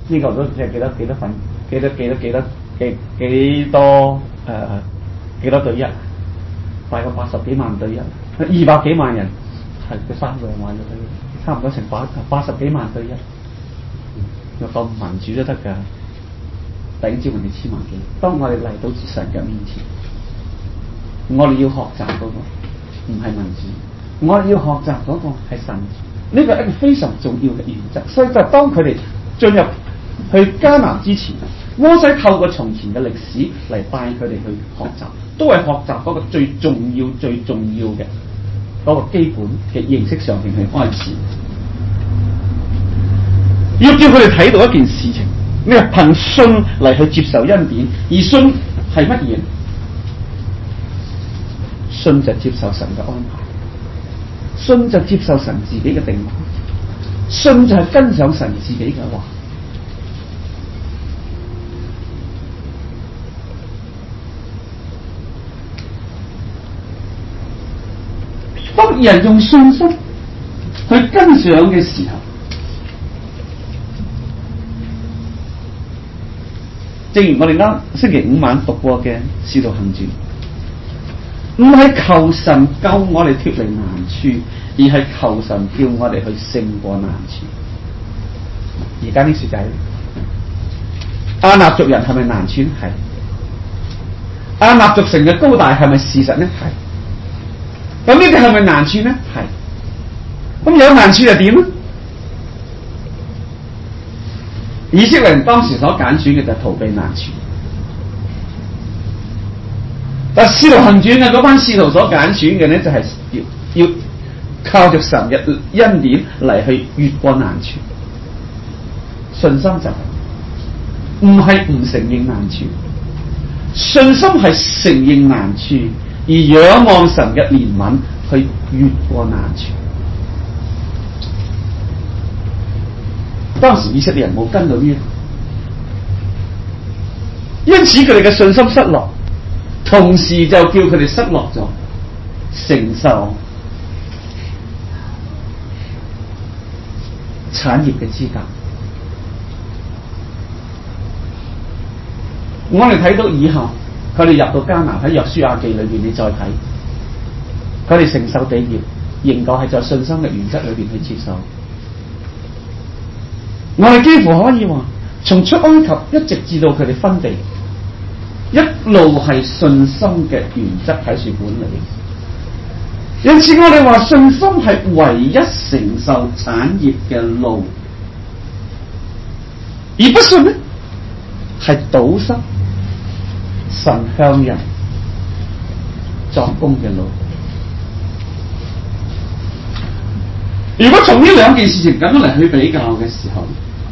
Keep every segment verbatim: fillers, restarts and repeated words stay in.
呢個都即係幾多幾多份幾多幾多幾多幾幾多誒幾多對一？大概八十幾萬對一，二百幾萬人係佢三個人玩咗對一，差唔多成八八十幾萬對一。又咁民主都得㗎，頂住我哋千萬幾。當我哋嚟到神嘅面前，我哋要學習嗰個唔係民主，我哋要學習嗰個係神。呢個係一個非常重要嘅原則。所以就當佢哋進入去迦南之前，摩西透過從前嘅歷史嚟帶佢哋去學習，都係學習嗰個最重要、最重要嘅嗰個基本嘅認識上邊去開始。要叫佢哋睇到一件事情，咩憑信嚟去接受恩典，而信係乜嘢？信就接受神嘅安排，信就接受神自己嘅定位，信就係跟上神自己嘅話。當人用信心去跟上嘅時候，正如我哋啱星期五晚讀過嘅《使徒行傳》，唔係求神救我哋脫離難處，而係求神叫我哋去勝過難處。而家呢時就係亞納族人係咪難處？係。亞納族城嘅高大係咪事實呢？係。咁呢啲係咪難處呢？係。咁有難處就點呢？以色列人當時所揀選嘅就係逃避難處，但使徒行傳嘅嗰班使徒所揀選嘅呢，就係要要靠着神嘅恩典嚟去越過難處。信心就係唔係唔承認難處，信心係承認難處，而仰望神嘅憐憫去越過難處。當時以色列人冇跟到呢度，因此佢哋嘅信心失落，同時就叫佢哋失落咗承受產業嘅資格。我哋睇到以後，佢哋入到迦南，喺約書亞記裏邊，你再睇，佢哋承受地業，仍舊係在信心嘅原則裏邊去接受。我哋幾乎可以話，從出埃及一直至到佢哋分地，一路係信心嘅原則喺處管理。因此我哋話信心係唯一承受產業嘅路，而不信呢係堵塞神向人作工嘅路。如果從呢兩件事情咁樣嚟去比較嘅時候，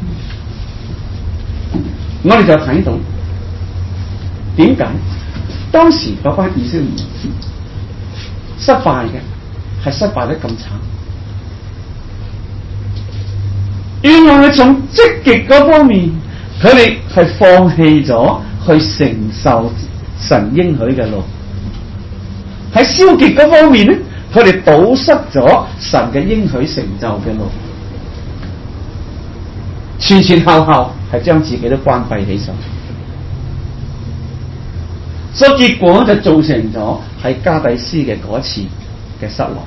我哋就睇到點解當時嗰班以色列人失敗嘅係失敗得咁慘。原來係從積極嗰方面，佢哋係放棄咗去承受神應許嘅路；喺消極嗰方面咧，佢哋堵塞咗神嘅應許成就嘅路。前前後後係將自己都關閉起上，所以結果就造成咗喺加底斯嘅嗰次嘅失落。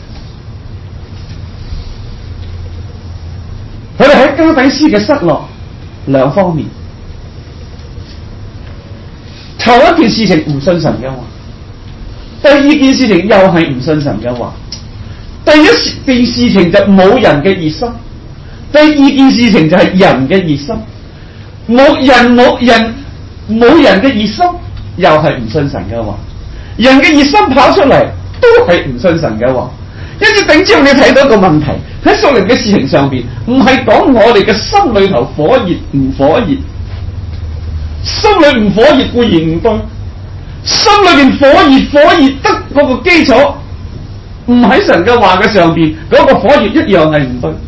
佢哋喺加底斯嘅失落兩方面，頭一件事情唔信神嘅話，第二件事情又係唔信神嘅話。第一件事情就冇人嘅熱心，第二件事情就係人嘅熱心。冇人冇人冇人嘅熱心，又係唔信神嘅話。人嘅熱心跑出嚟，都係唔信神嘅話。因此頂之後你睇到一個問題，喺屬靈嘅事情上邊，唔係講我哋嘅心裏頭火熱唔火熱，心裏唔火熱固然唔對，心裏邊火熱火熱得嗰個基礎唔喺神嘅話嘅上邊，嗰、那個火熱一樣係唔對。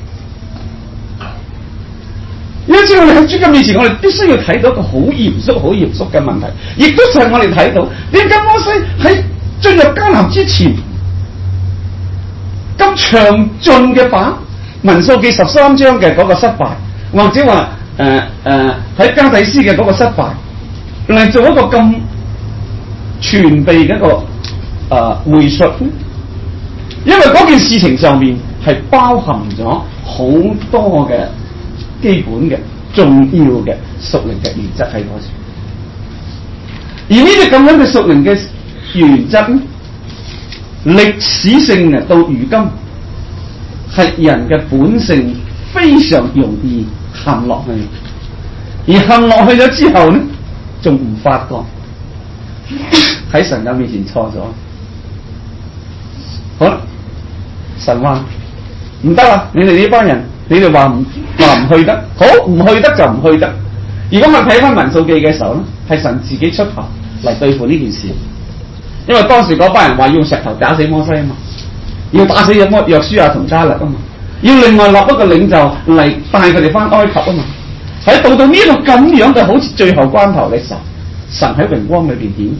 因此我哋喺主嘅面前，我哋必須要睇到一個好嚴肅好嚴肅嘅問題，亦都係我哋睇到點解摩西喺進入迦南之前咁詳盡嘅把民數記十三章嘅嗰個失敗，或者話誒誒喺加底斯嘅嗰個失敗，嚟做一個咁全備嘅一個誒敘述，因為嗰件事情上面係包含咗好多嘅基本嘅重要嘅屬靈嘅原則喺嗰處，而呢啲咁樣嘅屬靈嘅原則，歷史性嘅到如今係人嘅本性非常容易陷落去，而陷落去咗之後咧，仲唔發覺喺神嘅面前錯咗。好啦，神話唔得啦，你哋呢班人，你哋話唔話唔去得，好，唔去得就唔去得。如果我睇翻民數記嘅時候咧，係神自己出頭嚟對付呢件事，因為當時嗰班人話要用石頭打死摩西啊嘛，要打死咗摩約書亞同迦勒啊嘛，要另外立一個領袖嚟帶佢哋翻埃及啊嘛。喺到到呢個咁樣嘅好似最後關頭嘅時候，神喺榮光裏邊顯，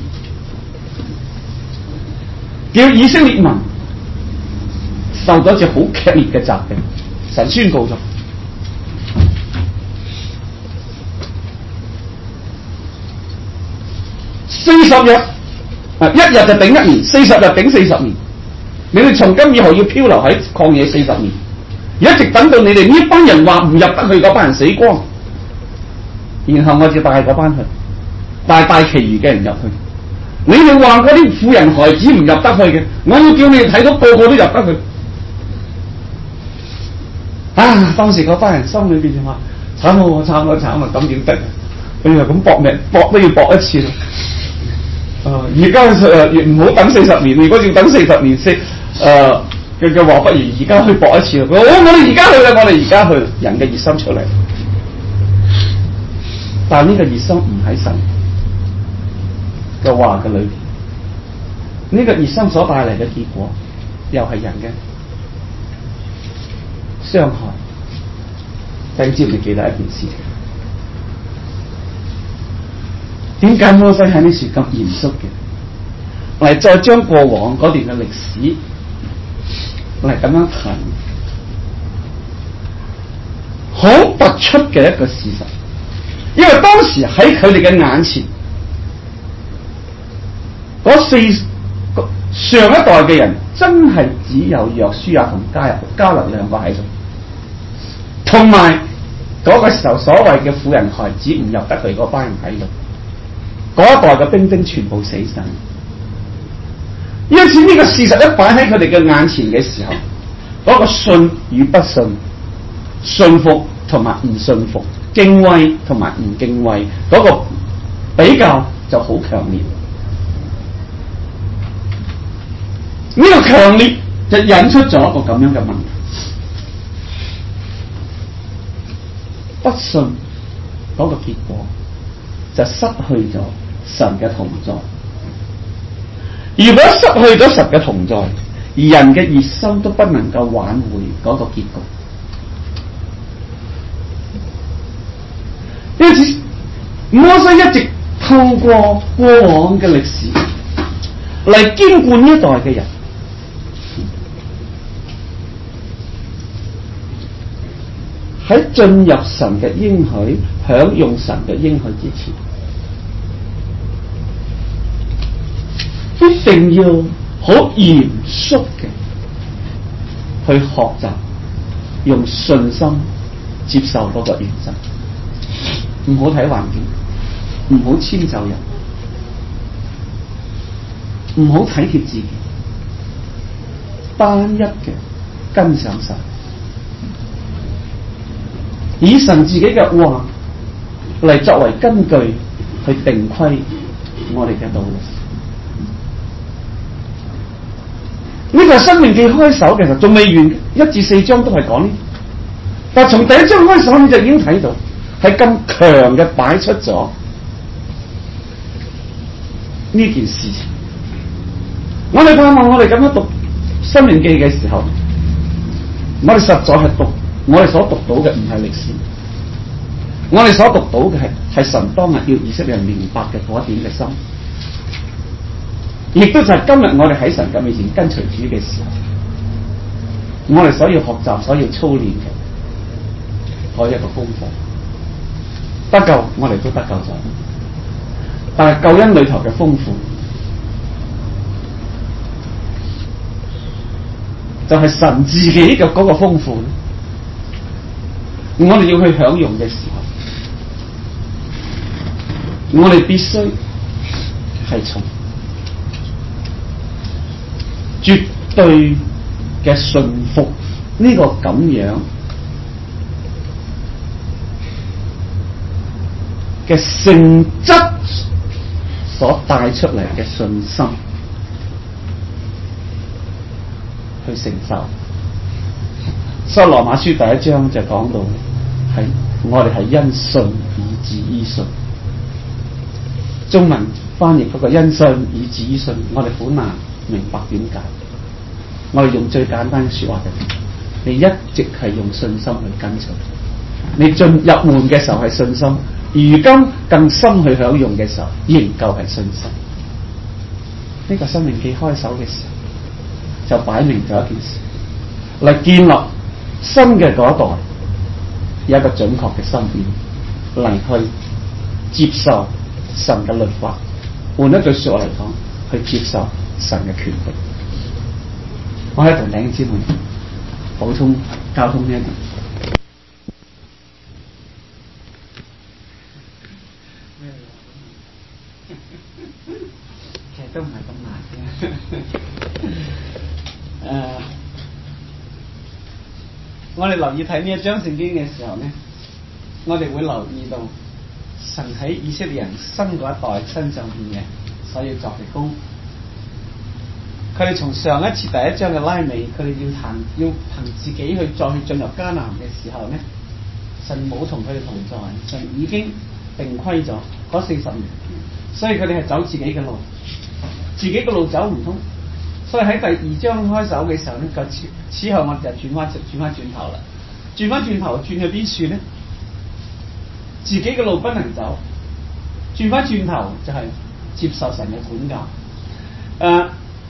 叫以色列民受咗一次好劇烈嘅責備，神宣告咗四十日，啊一日就頂一年，四十日頂四十年。你哋從今以後要漂流喺曠野四十年，一直等到你哋呢班人話唔入得去嗰班人死光，然後我就帶嗰班去，帶帶其餘嘅人入去。你哋話嗰啲婦人孩子唔入得去嘅，我要叫你哋睇到個個都入得去。啊！當時嗰班人心裏邊就話：慘啊！我慘啊！慘啊！咁點得？哎呀，咁搏命搏都要搏一次啦。啊！而家誒唔好等四十年，如果要等四十年先誒嘅嘅話，不如而家去搏一次啦。我我哋而家去啦，我哋而家去，人嘅熱心出嚟。但呢個熱心唔喺神嘅話嘅裏邊，呢、這個熱心所帶嚟嘅結果，又係人嘅傷害。弟兄姊妹記得一件事，點解摩西喺呢處咁嚴肅嘅嚟再將過往嗰段嘅歷史嚟咁樣睇，好突出嘅一個事實。因為當時喺佢哋嘅眼前，嗰四上一代嘅人真係只有約書亞同迦勒迦勒兩個喺度，同埋嗰個時候所謂嘅婦人孩子唔入得去嗰班人喺度，嗰一代嘅兵丁全部死晒。因此呢個事實一擺喺佢哋嘅眼前嘅時候，嗰個信與不信、信服同埋唔信服、敬畏同埋唔敬畏嗰個比較就好強烈。呢個強烈就引出咗一個咁樣嘅問題：不信嗰個結果就失去咗神嘅同在。如果失去咗神嘅同在，而人嘅熱心都不能夠挽回嗰個結局。因此，摩西一直透過過往嘅歷史嚟堅固呢一代嘅人。喺進入神嘅應許、享用神嘅應許之前，一定要好嚴肅嘅去學習，用信心接受嗰個原則。唔好睇環境，唔好遷就人，唔好體貼自己，單一嘅跟上神，以神自己嘅話嚟作為根據去定規我哋嘅道路。呢個係申命記開首嘅時候仲未完，一至四章都係講呢，但係從第一章開始你就已經睇到。係咁強嘅擺出咗呢件事情。我哋盼望我哋咁樣讀《申命記》嘅時候，我哋實在係讀我哋所讀到嘅唔係歷史，我哋所讀到嘅係係神當日要以色列人明白嘅嗰一點嘅心，亦都就係今日我哋喺神嘅面前跟隨主嘅時候，我哋所要學習、所要操練嘅嗰一個功課。 得救，我哋都得救咗，但係救恩裏頭嘅豐富，就係神自己嘅嗰個豐富，我哋要去享用嘅時候，我哋必須係從絕對嘅順服呢個咁樣嘅性質所帶出嚟嘅信心去承受。所以羅馬書第一章就講到係我哋係因信以致於信。中文翻譯嗰個因信以致於信，我哋好難明白點解。我哋用最簡單嘅說話就係，你一直係用信心去跟隨，你進入門嘅時候係信心，如今更深去享用嘅時候，仍舊係信心。呢、這個申命記開首嘅時候，就擺明咗一件事，嚟建立新嘅嗰一代有一個準確嘅心意嚟去接受神嘅律法。換一句說話嚟講，去接受神嘅權力。我喺度領姊妹補充交通呢一點。其實都唔係咁難嘅。誒，我哋留意睇呢一章聖經嘅時候咧，我哋會留意到神喺以色列人新嗰一代身上邊嘅所要作嘅工。佢哋從上一次第一章嘅拉美，佢哋要行要憑自己去再去進入迦南嘅時候咧，神冇同佢哋同在，神已經定規咗嗰四十年，所以佢哋係走自己嘅路，自己嘅路走唔通，所以喺第二章開首嘅時候咧，就此後我就轉翻轉翻轉頭啦，轉翻轉頭轉去邊處咧？自己嘅路不能走，轉翻轉頭就係接受神嘅管教。誒、呃。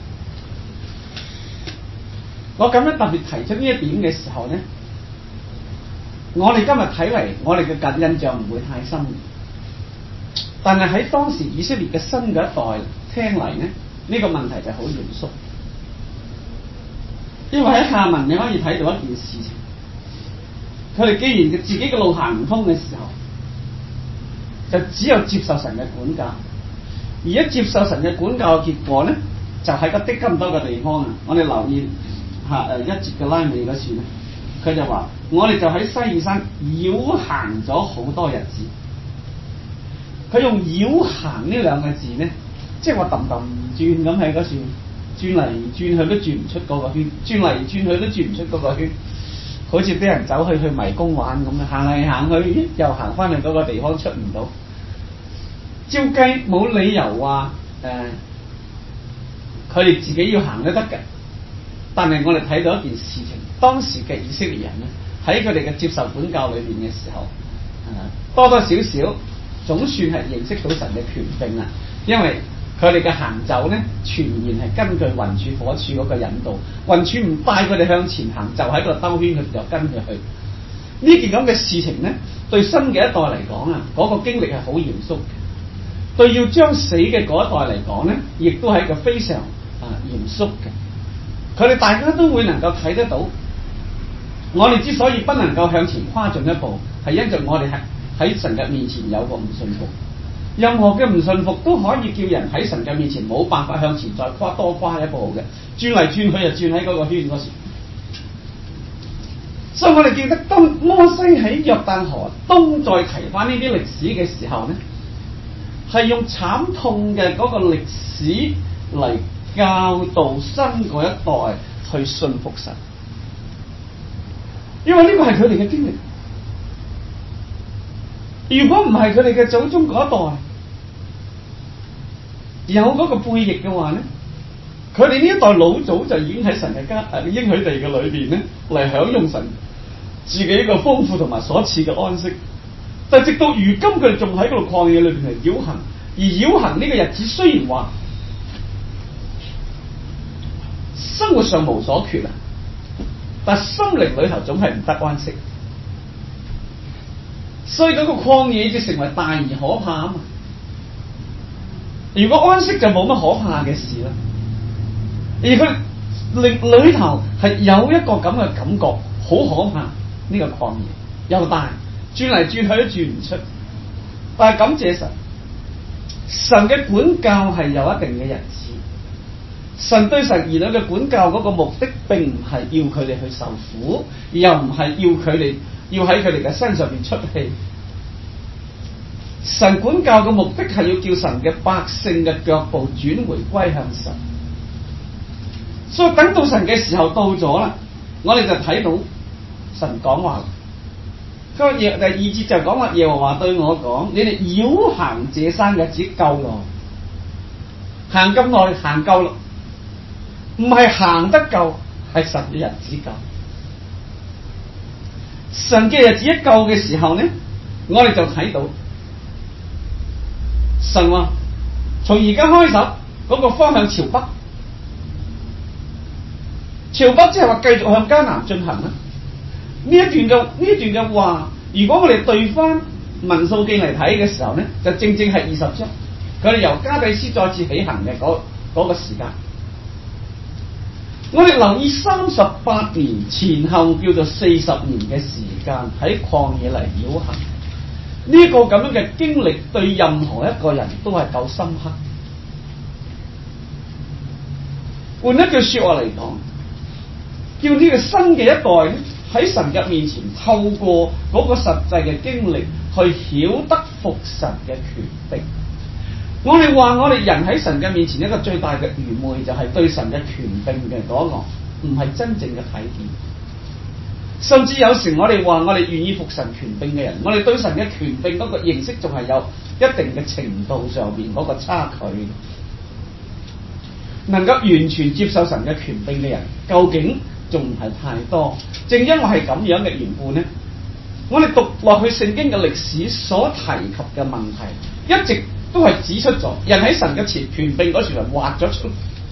我咁樣特別提出呢一點嘅時候咧，我哋今日睇嚟，我哋嘅感印象唔會太深，但係喺當時以色列嘅新嘅一代聽嚟咧，呢、這個問題就好嚴肅。因為喺下文你可以睇到一件事情，佢哋既然自己嘅路行唔通嘅時候，就只有接受神嘅管教，而一接受神嘅管教嘅結果咧，就喺個的咁多嘅地方啊！我哋留意。嚇誒一節嘅拉美嗰處咧，佢就話：我哋就喺西爾山繞行咗好多日子。佢用繞行呢兩個字咧，即係話揼揼轉咁喺嗰處轉嚟轉去都轉唔出嗰個圈，轉嚟轉去都轉唔出嗰個圈，好似啲人走去去迷宮玩咁啊，行嚟行去又行翻去嗰個地方出唔到。照計冇理由話誒，佢、呃、哋自己要行都得嘅。但係我哋睇到一件事情，當時嘅以色列人咧，喺佢哋嘅接受管教裏邊嘅時候，誒多多少少總算係認識到神嘅權柄啦。因為佢哋嘅行走咧，全然係根據雲柱火柱嗰個引導，雲柱唔帶佢哋向前行，就喺度兜圈，佢就跟佢去。呢件咁嘅事情咧，對新嘅一代嚟講啊，嗰、那個經歷係好嚴肅嘅；對要將死嘅嗰一代嚟講咧，亦都係一個非常啊嚴肅嘅。佢哋大家都會能夠睇得到，我哋之所以不能夠向前跨進一步，係因着我哋係喺神嘅面前有個唔信服。任何嘅唔信服都可以叫人喺神嘅面前冇辦法向前再跨多跨一步嘅，轉嚟轉去就轉喺嗰個圈嗰時。所以我哋記得當摩西喺約旦河東再提翻呢啲歷史嘅時候咧，係用慘痛嘅嗰個歷史嚟教導新嗰一代去信服神，因為呢個係佢哋嘅經歷。如果唔係佢哋嘅祖宗嗰一代有嗰個背逆嘅話咧，佢哋呢一代老早就已經喺神嘅家誒應許地嘅裏邊咧嚟享用神自己嘅豐富同埋所賜嘅安息。但直到如今佢哋仲喺嗰度曠野裏邊嚟繞行，而繞行呢個日子雖然話生活上無所缺啊，但心靈裏頭總係唔得安息。 所以嗰個曠野就成為大而可怕啊嘛。如果安息就冇乜可怕嘅事啦，而佢裏裏頭係有一個咁嘅感覺，好可怕。呢、這個曠野又大，轉嚟轉去都轉唔出。但係感謝神，神嘅管教係有一定嘅日子。神對神兒女嘅管教嗰個目的，並唔係要佢哋去受苦，而又唔係要佢哋要喺佢哋嘅身上面出氣。神管教嘅目的係要叫神嘅百姓嘅腳步轉回歸向神。所以等到神嘅時候到咗啦，我哋就睇到神講話。佢話耶第二節就講話，耶和華對我講：你哋繞行這山日子夠咯，行咁耐行夠啦，唔係行得夠，係神嘅日子夠。神嘅日子一夠嘅時候呢，我哋就睇到神話從而家開始嗰、那個方向朝北，朝北即係話繼續向迦南進行啦。呢一段嘅呢一段嘅話，如果我哋對翻民數記嚟睇嘅時候呢，就正正係二十章，佢哋由加底斯再次起行嘅嗰嗰個時間。我哋留意三十八年前後叫做四十年嘅時間喺曠野嚟繞行，呢、這個咁樣嘅經歷對任何一個人都係夠深刻。換一句說話嚟講，叫呢個新嘅一代喺神嘅面前，透過嗰個實際嘅經歷去曉得服神嘅權柄。我哋話我哋人喺神嘅面前一個最大嘅愚昧，就係對神嘅權柄嘅嗰個唔係真正嘅體驗。甚至有時我哋話我哋願意服神權柄嘅人，我哋對神嘅權柄嗰個認識仲係有一定嘅程度上邊嗰個差距。能夠完全接受神嘅權柄嘅人，究竟仲唔係太多？正因為係咁樣嘅緣故呢，我哋讀落去聖經嘅歷史所提及嘅問題，一直都係指出咗人喺神嘅前權柄嗰時係畫咗出嚟。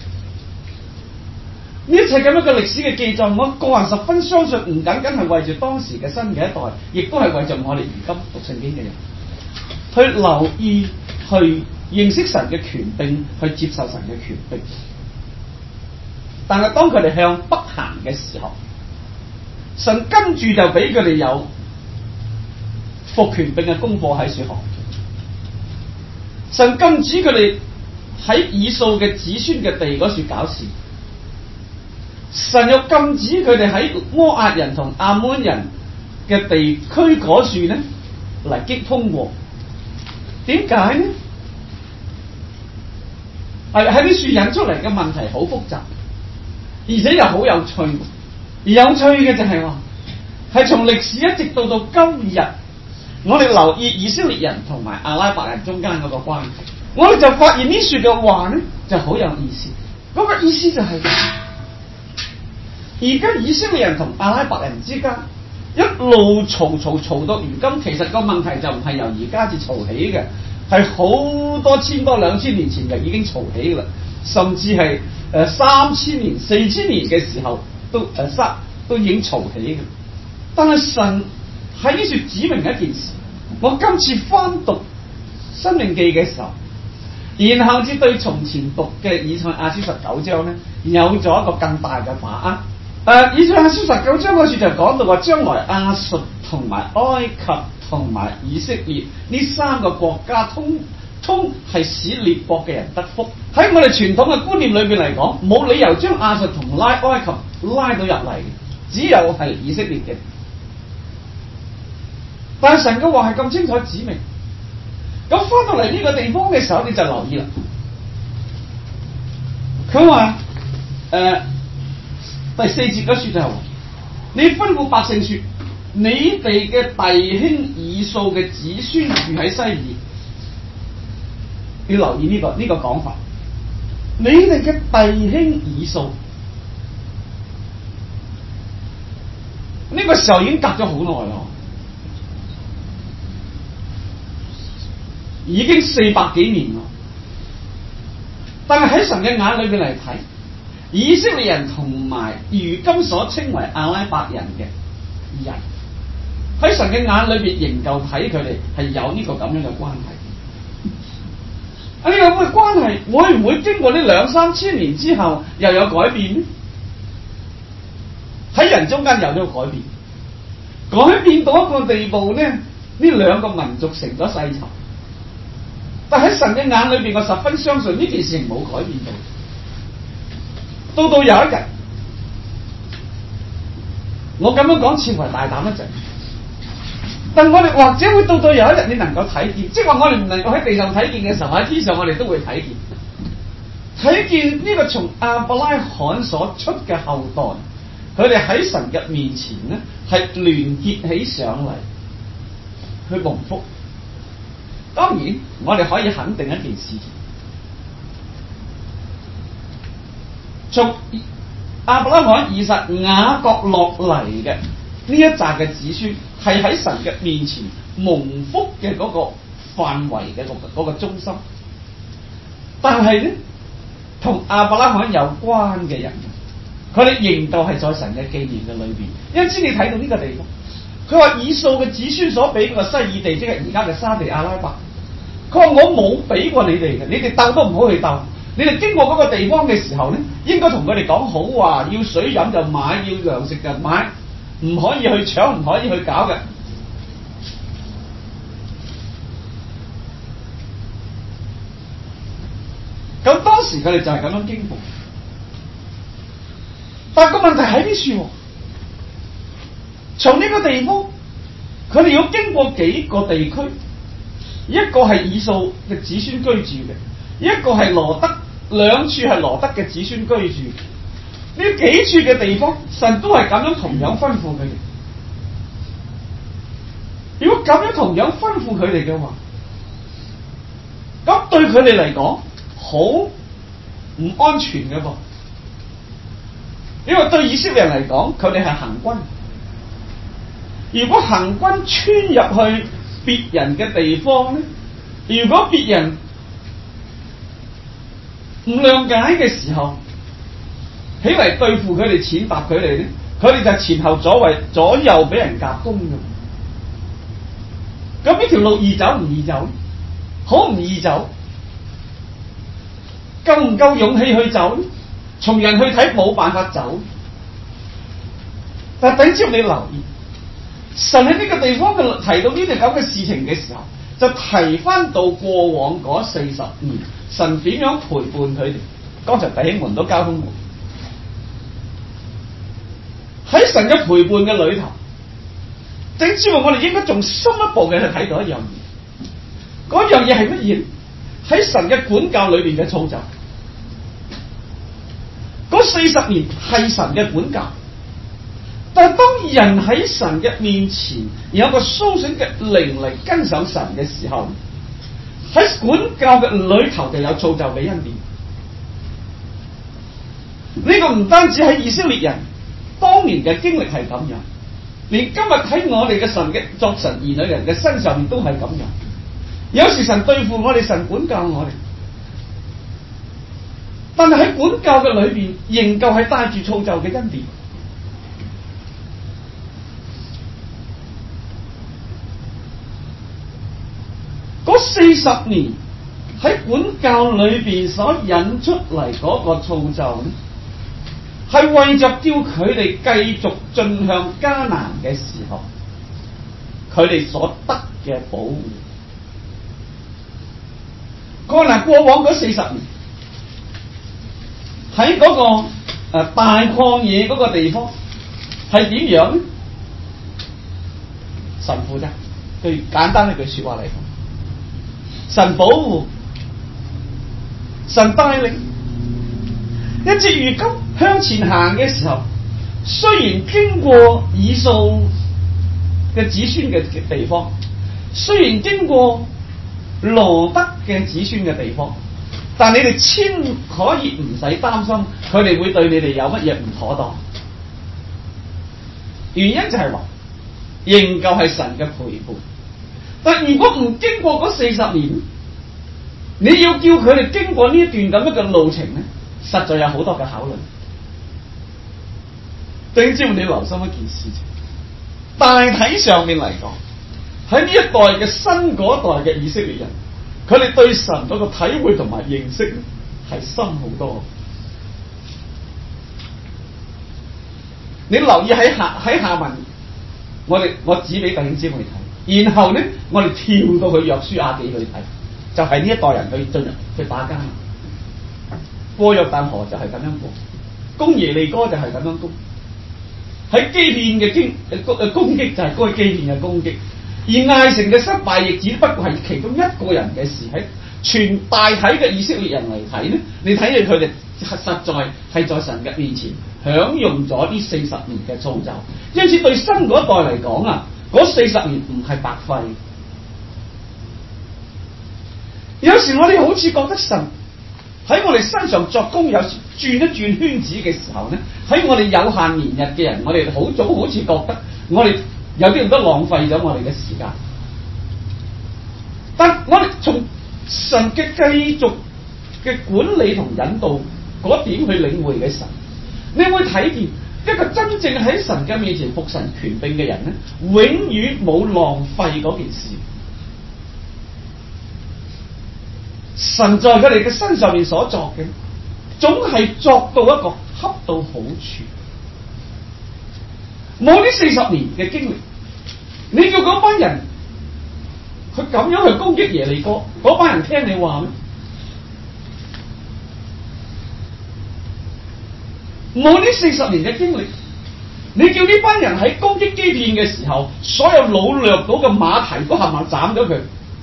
呢一切咁樣嘅歷史嘅記載，我個人十分相信，唔僅僅係為住當時嘅新嘅一代，亦都係為住我哋而今讀聖經嘅人，去留意、去認識神嘅權柄，去接受神嘅權柄。但係當佢哋向北行嘅時候，神跟住就俾佢哋有服權柄嘅功課喺處學。神禁止佢哋喺以掃嘅子孫嘅地嗰處搞事。神又禁止佢哋喺摩押人同亞捫人嘅地區嗰處呢嚟擊通過。點解呢？係喺啲樹引出嚟嘅問題好複雜，而且又好有趣。而有趣嘅就係話，係從歷史一直到到今日，我哋留意以色列人同埋阿拉伯人中間嗰個關係，我哋就發現呢說嘅話呢就好有意思。嗰、那個意思就係、是。而家以色列人同阿拉伯人之間一路嘈嘈嘈到如今，其實個問題就唔係由而家至嘈起嘅，係好多千多兩千年前就已經嘈起啦，甚至係誒三千年、四千年嘅時候都誒三、呃、都已經嘈起嘅。但係神喺呢處指明一件事，我今次翻讀申命記嘅時候，然後至對從前讀嘅以賽亞書十九章咧，有咗一個更大嘅把握。誒、uh, 以賽亞書十九章嗰處就講到話，將來亞述同埋埃及同埋以色列呢三個國家通通係使列國嘅人得福。喺我哋傳統嘅觀念裏邊嚟講，冇理由將亞述同拉埃及拉到入嚟，只有係以色列嘅。但係神嘅話係咁清楚指明，咁翻到嚟呢個地方嘅時候，你就留意啦。佢話誒。第四節嗰處就係、是、你吩咐百姓說，你哋嘅弟兄以掃嘅子孫住喺西珥，要留意呢、這個呢、這個講法。你哋嘅弟兄以掃，呢、這個時候已經隔咗好耐咯，已經四百幾年咯。但係喺神嘅眼裏邊嚟睇，以色列人同埋如今所稱為阿拉伯人嘅人， 喺神嘅眼裏邊仍舊睇佢哋係有呢個咁樣嘅關係。啊，呢個咁嘅關係會唔會經過呢兩三千年之後又有改變呢？喺人中間有咗改變，改變到一個地步呢，呢兩個民族成咗世仇。但喺神嘅眼裏邊，我十分相信呢件事情冇改變到。到到有一日，我咁樣講似乎係大膽一陣，但我哋或者會到到有一日你能夠睇見，即係話我哋唔能夠喺地上睇見嘅時候，喺天上我哋都會睇見，睇見呢個從亞伯拉罕所出嘅後代，佢哋喺神嘅面前呢係聯結起上嚟去蒙福。當然，我哋可以肯定一件事情，從亞伯拉罕、以撒、雅各落嚟嘅呢一紮嘅子孫，係喺神嘅面前蒙福嘅嗰個範圍嘅嗰個嗰個中心。但係咧，同亞伯拉罕有關嘅人，佢哋仍舊係在神嘅記念嘅裏邊。因此你睇到呢個地方。佢話以掃嘅子孫所俾嗰個西珥地，即係而家嘅沙地阿拉伯。佢話我冇俾過你哋嘅，你哋鬥都唔好去鬥。你哋經過嗰個地方嘅時候咧，應該同佢哋講好話，要水飲就買，要糧食就買，唔可以去搶，唔可以去搞嘅。咁當時佢哋就係咁樣經過，但個問題喺呢處。從呢個地方，佢哋要經過幾個地區，一個係以掃嘅子孫居住嘅，一個係羅德，兩處係羅德嘅子孫居住。呢幾處嘅地方，神都係咁樣同樣吩咐佢哋。如果咁樣同樣吩咐佢哋嘅話，咁對佢哋嚟講好唔安全嘅噃，因為對以色列人嚟講，佢哋係行軍。如果行軍穿入去別人嘅地方咧，如果別人唔諒解嘅時候，起嚟對付佢哋、踐踏佢哋咧，佢哋就前後左右左右俾人夾攻嘅。咁呢條路易走唔易走？好唔易走？夠唔夠勇氣去走咧？從人去睇冇辦法走，但係只要你留意。神喺呢個地方嘅提到呢啲咁嘅事情嘅時候，就提翻到過往嗰四十年，神點樣陪伴佢哋？剛才弟兄們都交通過，喺神嘅陪伴嘅裏頭，正之話我哋應該仲深一步嘅去睇到一樣嘢，嗰樣嘢係乜嘢？喺神嘅管教裏邊嘅操就，嗰四十年係神嘅管教。但係當人喺神嘅面前有個蘇醒嘅靈嚟跟上神嘅時候，喺管教嘅裏頭就有造就嘅恩典。呢個唔單止喺以色列人當年嘅經歷係咁樣，連今日喺我哋嘅神嘅作神兒女人嘅身上面都係咁樣。有時神對付我哋，神管教我哋，但係喺管教嘅裏邊，仍舊係帶住造就嘅恩典。嗰四十年喺管教裏邊所引出嚟嗰個造就咧，係為着叫佢哋繼續進向迦南嘅時候，佢哋所得嘅保護。過嗱過往嗰四十年喺嗰個誒大曠野嗰個地方係點樣咧？神負責，最簡單一句說話嚟講。神保護，神帶領，一直如今向前行嘅時候，雖然經過以掃嘅子孫嘅地方，雖然經過羅德嘅子孫嘅地方，但你哋千可以唔使擔心，佢哋會對你哋有乜嘢唔妥當。原因就係話，仍舊係神嘅陪伴。但如果唔經過嗰四十年，你要叫佢哋經過呢一段咁樣嘅路程咧，實在有好多嘅考慮。正知你留心一件事情， 大體上面嚟講，喺呢一代嘅新嗰一代嘅以色列人，佢哋對神嗰個體會同埋認識係深好多。你留意喺下喺下文，我哋我指俾弟兄姊妹睇，然後咧我哋跳到去約書亞記去睇，就係、是、呢一代人去進入去打迦南，過約旦河就係咁樣過，攻耶利哥就係咁樣攻。喺基遍嘅經誒攻擊就係嗰個基遍嘅攻擊，而艾城嘅失敗亦只不過係其中一個人嘅事。喺全大體嘅以色列人嚟睇咧，你睇見佢哋實在係在神嘅面前享用咗呢四十年嘅造就，因此對新嗰一代嚟講啊，嗰四十年唔係白費。有時我哋好似覺得神喺我哋身上作工，有時轉一轉圈子嘅時候咧，喺我哋有限年日嘅人，我哋好早好似覺得我哋有啲人都浪費咗我哋嘅時間。但我哋從神嘅繼續嘅管理同引導嗰點去領會嘅神，你會睇見一個真正喺神嘅面前服神權柄嘅人咧，永遠冇浪費嗰件事。神在佢哋嘅身上面所作嘅，總係作到一個恰到好處。冇呢四十年嘅經歷，你叫嗰班人佢咁樣去攻擊耶利哥，嗰班人聽你話咩？冇呢四十年嘅經歷，你叫呢班人喺攻擊基遍嘅時候，所有擄掠到嘅馬蹄都冚唪唥斬咗佢。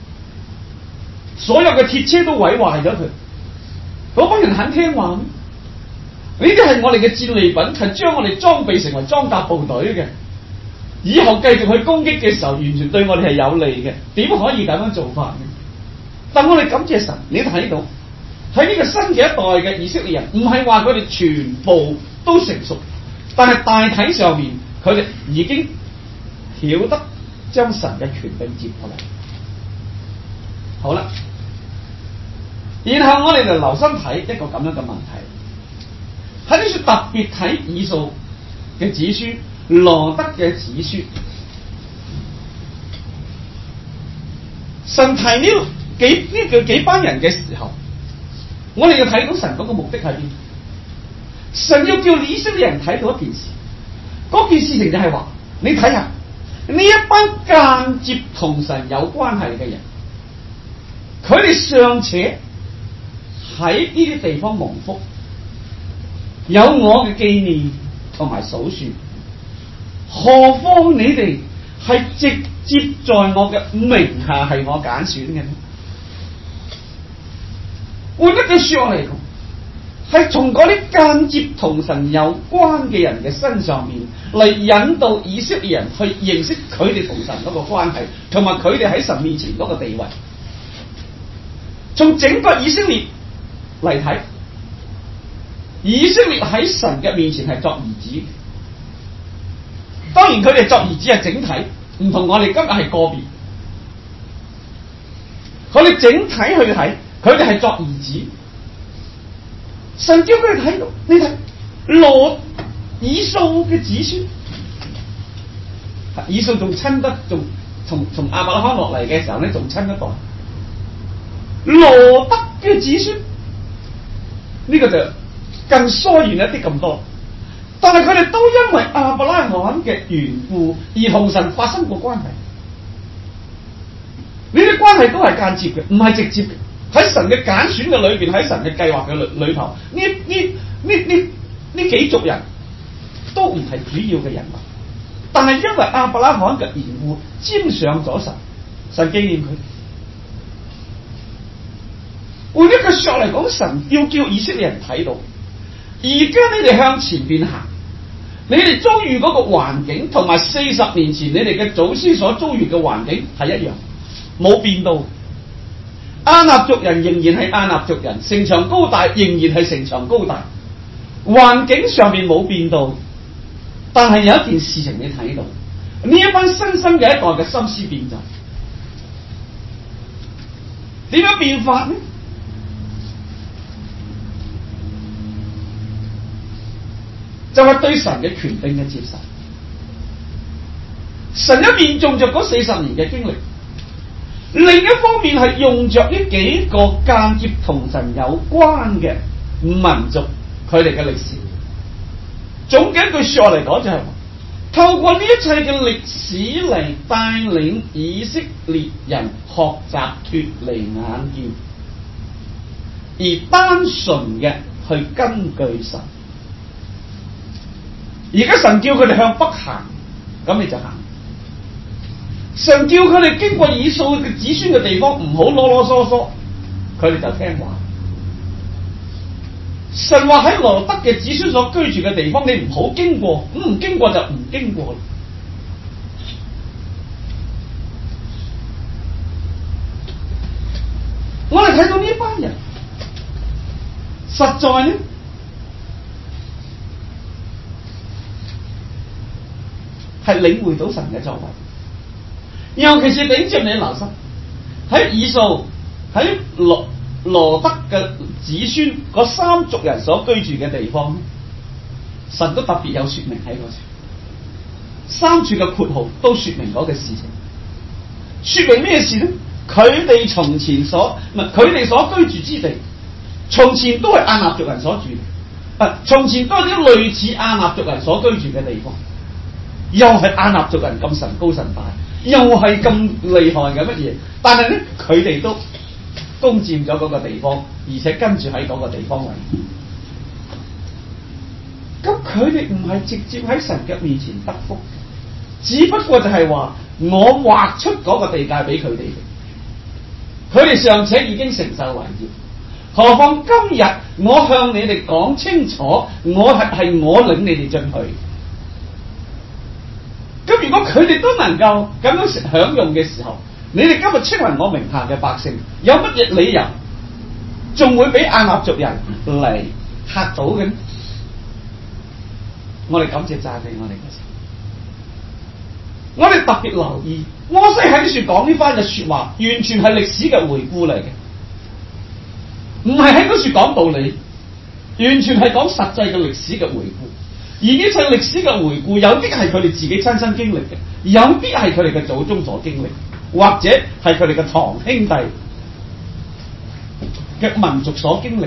所有嘅鐵車都毀壞咗佢，嗰班人肯聽話咩？呢啲係我哋嘅戰利品，係將我哋裝備成為裝甲部隊嘅，以後繼續去攻擊嘅時候，完全對我哋係有利嘅。點可以咁樣做法呢？但我哋感謝神，你睇到喺呢個新嘅一代嘅以色列人，唔係話佢哋全部都成熟，但係大體上面佢哋已經曉得將神嘅權柄接過嚟。好啦。然後我哋就留心睇一個咁樣嘅問題，喺呢處特別睇以掃嘅子孫、羅得嘅子孫。神提呢幾呢叫幾班人嘅時候，我哋要睇到神嗰個目的係邊？神要叫以色列人睇到一件事，嗰件事情就係話，你睇下呢一班間接同神有關係嘅人，佢哋尚且喺呢啲地方蒙福，有我嘅紀念同埋數算，何況你哋係直接在我嘅名下係我揀選嘅呢？換一句說話嚟講，係從嗰啲間接同神有關嘅人嘅身上面嚟引導以色列人去認識佢哋同神嗰個關係，同埋佢哋喺神面前嗰個地位。從整個以色列嚟睇，以色列喺神嘅面前係作兒子，當然佢哋作兒子係整體，唔同我哋今日係個別。佢哋整體去睇，佢哋係作兒子。神叫佢哋睇到，你睇羅以掃嘅子孫，以掃仲親得，仲從從亞伯拉罕落嚟嘅時候咧，仲親一代。羅得嘅子孫，呢、這個就更疏遠一啲咁多，但係佢哋都因為亞伯拉罕嘅緣故而同神發生過關係。呢啲關係都係間接嘅，唔係直接嘅。喺神嘅揀選嘅裏邊，喺神嘅計劃嘅裏裏頭，呢呢呢呢呢幾族人都唔係主要嘅人物，但係因為亞伯拉罕嘅緣故沾上咗神，神紀念佢。換一個說嚟講，神要叫以色列人睇到，而家你哋向前邊行，你哋遭遇嗰個環境同埋四十年前你哋嘅祖先所遭遇嘅環境係一樣，冇變到。亞納族人仍然係亞納族人，城牆高大仍然係城牆高大，環境上面冇變到。但係有一件事情你睇到，呢一班新生嘅一代嘅心思變咗，點樣變法呢？就係對神嘅權柄嘅接受。 神一面用着嗰四十年嘅經歷，另一方面係用着呢幾個間接同神有關嘅民族佢哋嘅歷史。總結一句說話嚟講就係、是，透過呢一切嘅歷史嚟帶領以色列人學習脫離眼見，而單純嘅去根據神。而家神叫佢哋向北行，咁你就行。神叫佢哋經過以掃嘅子孫嘅地方，唔好囉囉嗦嗦，佢哋就聽話。神話喺羅德嘅子孫所居住嘅地方，你唔好經過，咁唔經過就唔經過。我哋睇到呢班人，實在呢係領會到神嘅作為。尤其是頂住你留心喺以掃喺羅羅德嘅子孫嗰三族人所居住嘅地方，神都特別有說明喺嗰處，三處嘅括號都說明嗰個事情。說明咩事呢？佢哋從前所唔係佢哋所居住之地，從前都係亞納族人所住嘅，啊，從前都係啲類似亞納族人所居住嘅地方，又係亞納族人咁神高神大。又係咁厲害嘅乜嘢？但係咧，佢哋都攻佔咗嗰個地方，而且跟住喺嗰個地方為業。咁佢哋唔係直接喺神嘅面前得福，只不過就係話我劃出嗰個地界俾佢哋嘅，佢哋尚且已經承受為業，何況今日我向你哋講清楚，我係係我領你哋進去。咁如果佢哋都能夠咁樣享用嘅時候，你哋今日稱為我名下嘅百姓，有乜嘢理由仲會俾亞納族人嚟嚇到嘅？我哋感謝讚美我哋嘅神。我哋特別留意摩西喺呢處講呢番嘅說話，完全係歷史嘅回顧嚟嘅，唔係喺嗰處講道理，完全係講實際嘅歷史嘅回顧。而呢切歷史嘅回顧，有啲係佢哋自己親身經歷嘅，有啲係佢哋嘅祖宗所經歷，或者係佢哋嘅堂兄弟嘅民族所經歷。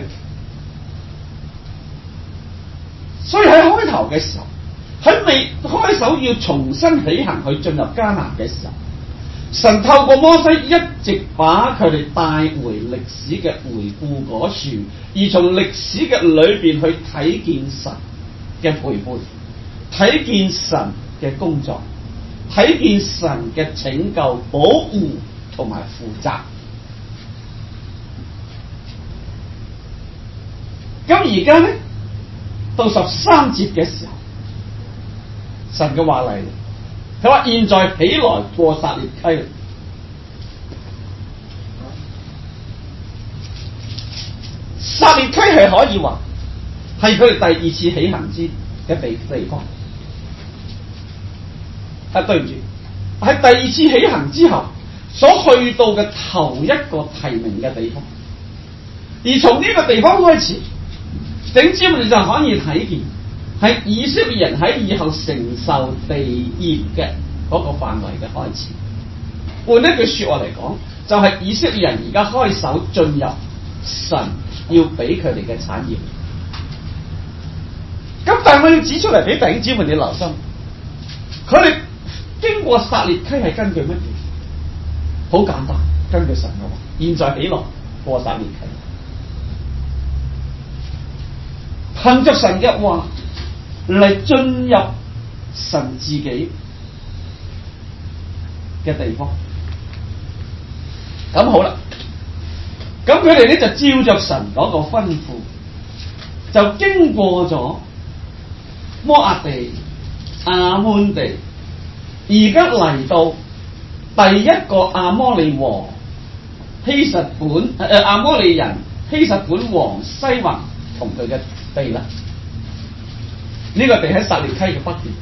所以喺開頭嘅時候，喺未開手要重新起行去進入迦南嘅時候，神透過摩西一直把佢哋帶回歷史嘅回顧嗰處，而從歷史嘅裏邊去睇見神嘅陪伴，睇見神嘅工作，睇見神嘅拯救、保護同埋負責。咁而家咧，到十三節嘅時候，神嘅話嚟，佢話現在起來過撒烈溪。撒烈溪係可以話係佢哋第二次起行之嘅地地方。啊，對唔住，係第二次起行之後所去到嘅頭一個提名嘅地方。而從呢個地方開始，頂尖你就可以睇見係以色列人喺以後承受地業嘅嗰個範圍嘅開始。換一句說話嚟講，就係、是、以色列人而家開手進入神要俾佢哋嘅產業。咁但係我要指出嚟俾弟兄姊妹你留心，佢哋經過撒烈溪係根據乜嘢？好簡單，根據神嘅話，現在起來過撒烈溪，憑着神嘅話嚟進入神自己嘅地方。咁好啦，咁佢哋咧就照着神嗰個吩咐，就經過咗摩押地、亞捫地，而家嚟到第一個亞摩利王希實本誒、呃、亞摩利人希實本王西宏同佢嘅地啦。呢、這個地喺撒烈溪嘅北邊。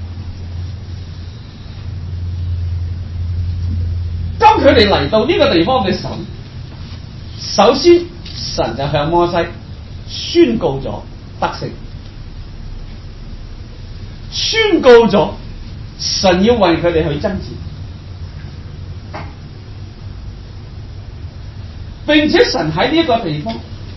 當佢哋嚟到呢個地方嘅時候，首先神就向摩西宣告咗得勝，宣告咗神要為佢哋去爭戰，並且神喺呢一個地方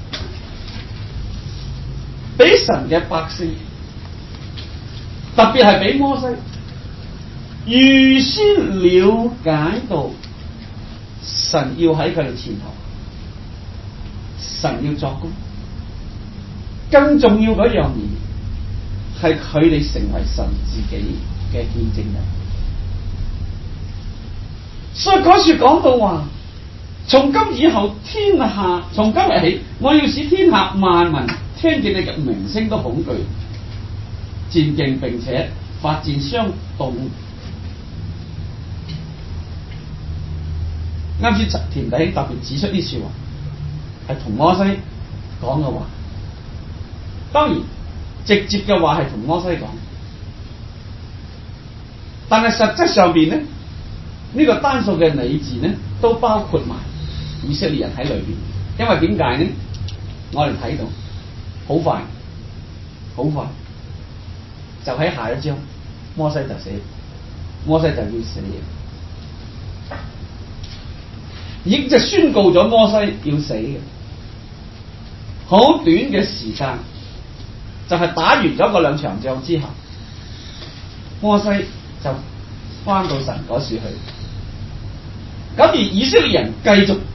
俾神嘅百姓，特別係俾摩西預先了解到神要喺佢哋前頭，神要作工，更重要嗰樣嘢係佢哋成為神自己嘅見證人。所以嗰處講到話，從今以後天下，從今日起，我要使天下萬民聽見你嘅名聲都恐懼戰兢，並且發戰相動。啱先田弟兄特別指出呢說話係同摩西講嘅話，當然直接嘅話係同摩西講，但係實質上邊咧，呢、這個單數嘅你字咧都包括埋以色列人喺裏邊。因為點解呢？我哋睇到好快好快就喺下一章，摩西就死，摩西就要死嘅，已經就宣告咗摩西要死嘅。好短嘅時間，就係、是、打完咗嗰兩場仗之後，摩西就翻到神嗰處去。咁而以色列人繼續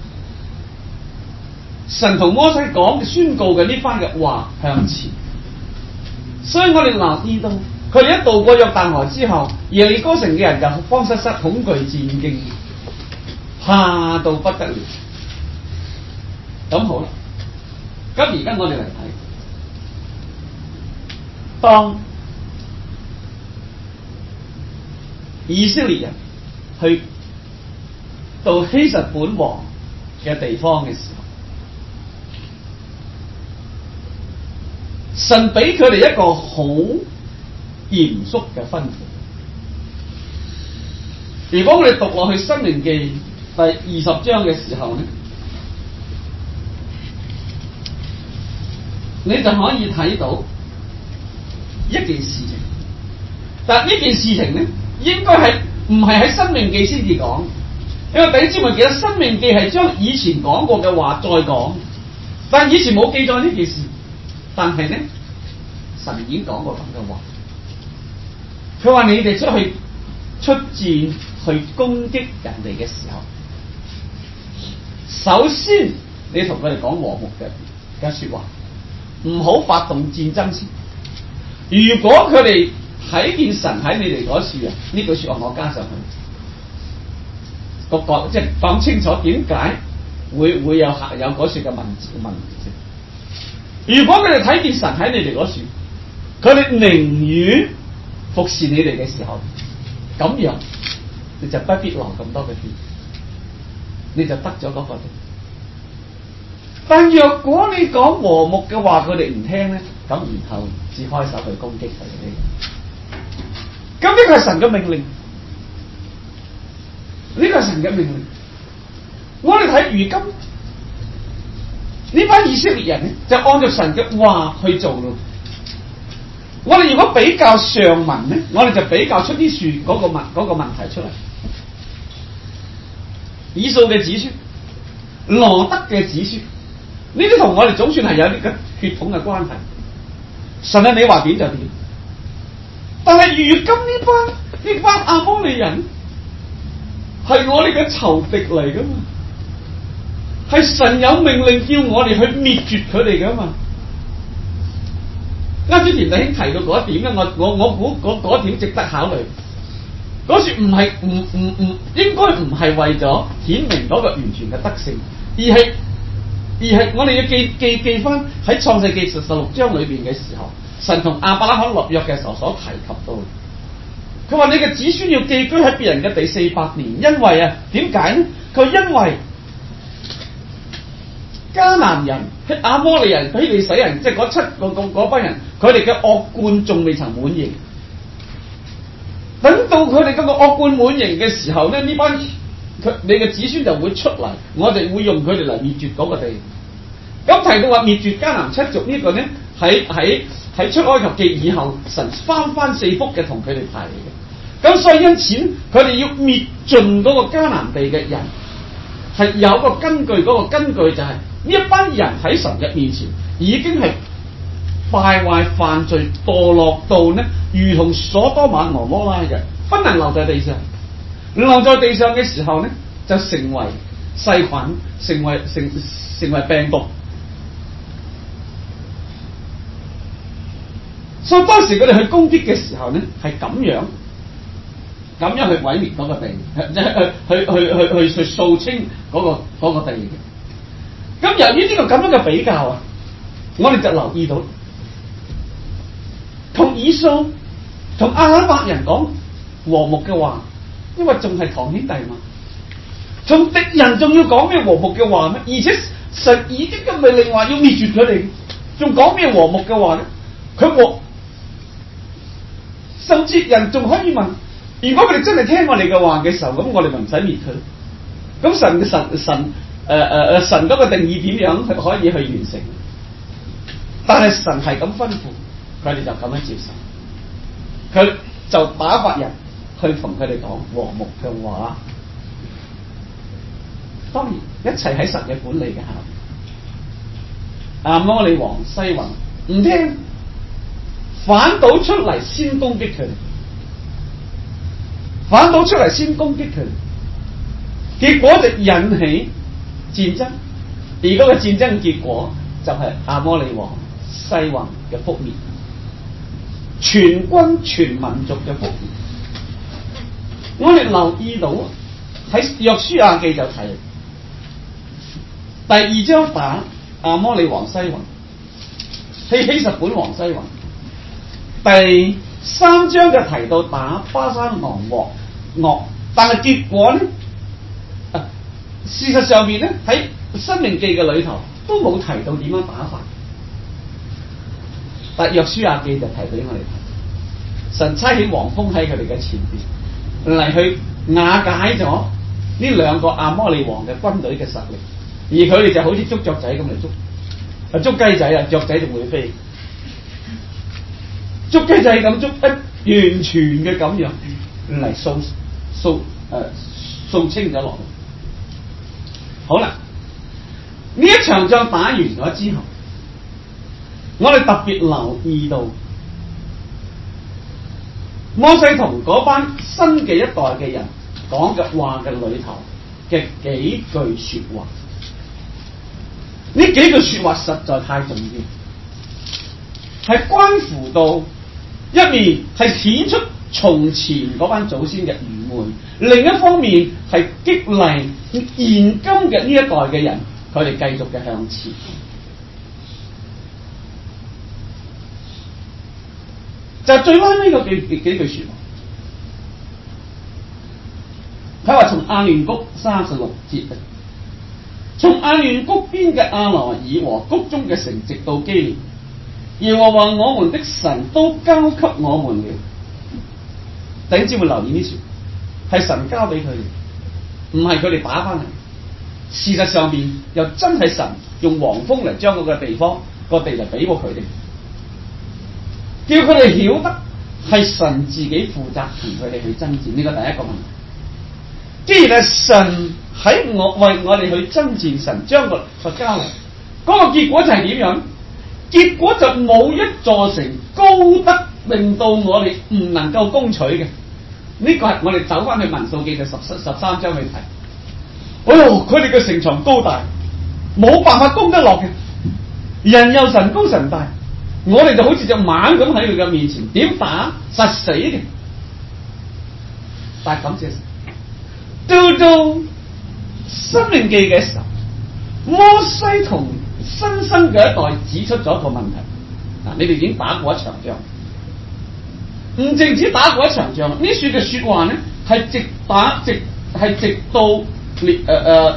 神同摩西講宣告嘅呢番嘅話向前，所以我哋留意到佢哋一渡過約旦河之後，耶利哥城嘅人就慌失失、恐懼戰兢，怕到不得了。咁好啦，咁而家我哋嚟睇，當以色列人去到希實本王嘅地方嘅時候，神俾佢哋一個好嚴肅嘅吩咐。如果我哋讀落去《申命記》第二十章嘅時候咧，你就可以睇到一件事情。但呢件事情咧，應該係唔係喺《申命記》先至講，因為弟兄姊妹記得《申命記》係將以前講過嘅話再講，但以前冇記載呢件事。但係咧，神已經講過咁嘅話，佢話你哋出去出戰去攻擊人哋嘅時候，首先你同佢哋講和睦嘅嘅說話，唔好發動戰爭先。如果佢哋睇見神喺你哋嗰處啊，呢句說話我加上去，個個即係講清楚點解會會有有嗰處嘅文字嘅文字。如果佢哋睇見神喺你哋嗰處，佢哋寧願服侍你哋嘅時候，咁樣你就不必流咁多嘅血，你就得咗嗰個。但若果你講和睦嘅話，佢哋唔聽咧，咁然後至開手去攻擊佢哋。咁呢個係神嘅命令，呢個係神嘅命令。我哋睇如今呢班以色列人咧，就按照神嘅話去做咯。我哋如果比較上文咧，我哋就比較出啲樹嗰個問嗰個問題出嚟。以掃嘅子孫、羅德嘅子孫，呢啲同我哋總算係有啲嘅血統嘅關係。神啊，你話點就點。但係如今呢班呢班亞摩利人係我哋嘅仇敵嚟噶嘛？係神有命令叫我哋去滅絕佢哋噶嘛？啱先田弟兄提到嗰一點咧，我我我估嗰嗰點值得考慮。嗰說唔係唔唔唔應該唔係為咗顯明嗰個完全嘅德性，而係而係我哋要記記記翻喺創世記十十六章裏邊嘅時候，神同亞伯拉罕立約嘅時候所提及到，佢話你嘅子孫要寄居喺別人嘅地四百年，因為啊點解呢？佢因為迦南人、亞摩利人、希利洗人，即係嗰七個嗰班人，佢哋嘅惡貫仲未曾滿盈。等到佢哋嗰個惡貫滿盈嘅時候咧，呢班佢你嘅子孫就會出嚟，我哋會用佢哋嚟滅絕嗰個地。咁提到話滅絕迦南七族呢個咧，喺喺喺出埃及記以後，神翻翻四福嘅同佢哋提嘅。 咁所以因此佢哋要滅盡嗰個迦南地嘅人，係有個根據，嗰、嗰個根據就係、是、呢一班人喺神嘅面前已經係敗壞犯罪墮落到呢，如同所多瑪俄摩拉嘅，不能留在地上。留在地上嘅時候呢，就成為細菌，成為成成為病毒。所以當時佢哋去攻擊嘅時候呢，係咁樣咁樣去毀滅嗰個地，即係去去去去去去掃清嗰個嗰個地嘅。咁由於呢個咁樣嘅比較啊，我哋就留意到，同以掃同亞哈伯人講和睦嘅話，因為仲係堂兄弟嘛。從敵人仲要講咩和睦嘅話咩？而且神已經嘅命令話要滅絕佢哋，仲講咩和睦嘅話咧？佢和甚至人仲可以問：如果佢哋真係聽我哋嘅話嘅時候，咁我哋咪唔使滅佢？咁神嘅神神誒誒誒神嗰個定義點樣可以去完成？但係神係咁吩咐，佢哋就咁樣接受，佢就打發人去同佢哋講和睦嘅話。當然，一切喺神嘅管理嘅下。亞摩利王西宏唔聽，反倒出嚟先攻擊佢哋，反倒出嚟先攻擊佢哋，結果就引起戰爭。而嗰個戰爭嘅結果就係亞摩利王西宏嘅覆滅，全軍全民族嘅覆滅。我哋留意到喺約書亞記就提第二章打亞摩利王西宏，希希實本王西宏。第三章就提到打巴珊王噩噩，但係結果咧、啊，事實上面咧喺申命記嘅裏頭都冇提到點樣打法。但約書亞記就提俾我哋睇，神差遣黃蜂喺佢哋嘅前邊嚟去瓦解咗呢兩個亞摩利王嘅軍隊嘅實力。而佢哋就好似捉雀仔咁嚟捉，啊捉雞仔啊，雀仔仲會飛，捉雞仔咁捉，一完全嘅咁樣嚟掃掃誒掃清咗落去。好啦，呢一場仗打完咗之後，我哋特別留意到摩西同嗰班新嘅一代嘅人講嘅話嘅裏頭嘅幾句說話。呢幾句說話實在太重要，係關乎到一面係顯出從前嗰班祖先嘅愚昧，另一方面係激勵現今嘅呢一代嘅人，佢哋繼續嘅向前。就最尾呢個幾幾幾句說話，佢話從亞嫩谷三十六節。從亞嫩谷邊嘅亞羅爾和谷中嘅城，直到基列，耶和華我們的神都交給我們了。弟兄姊妹留意呢處，係神交俾佢哋，唔係佢哋打翻嚟。事實上邊又真係神用黃蜂嚟將嗰個地方、個地嚟俾過佢哋，叫佢哋曉得係神自己負責同佢哋去爭戰。呢個第一個問題。既然係神喺我為我哋去爭戰，神將個個交嚟，嗰、那個結果就係點樣？結果就冇一座城高得令到我哋唔能夠攻取嘅。呢、這個係我哋走翻去民數記嘅十十十三章去睇。哎喲，佢哋嘅城牆高大，冇辦法攻得落嘅。人又神高神大，我哋就好似隻猛咁喺佢嘅面前，點打實死嘅。但係感謝神。到到申命記嘅時候，摩西同新生嘅一代指出咗一個問題。嗱，你哋已經打過一場仗，唔淨止打過一場仗，呢處嘅說話咧係直打直係直到列誒誒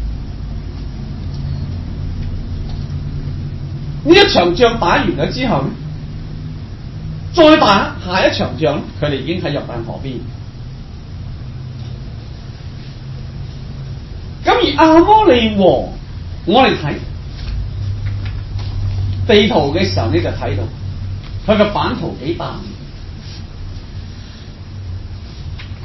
呢一場仗打完咗之後咧，再打下一場仗，佢哋已經喺約旦河邊。咁而亞摩利王，我哋睇地圖嘅時候，你就睇到佢嘅版圖幾大。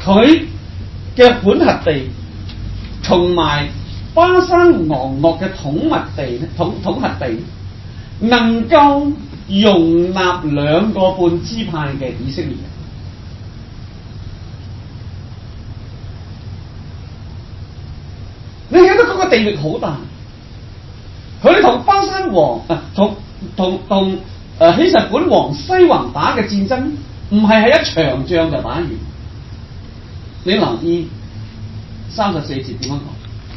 佢嘅管轄地同埋巴珊王國嘅統密地咧，統統轄地能夠容納兩個半支派嘅以色列人。你睇到嗰個地域好大，佢哋同巴珊王啊，同同同誒希實本王西宏打嘅戰爭，唔係喺一場仗就打完。你留意三十四節點樣講？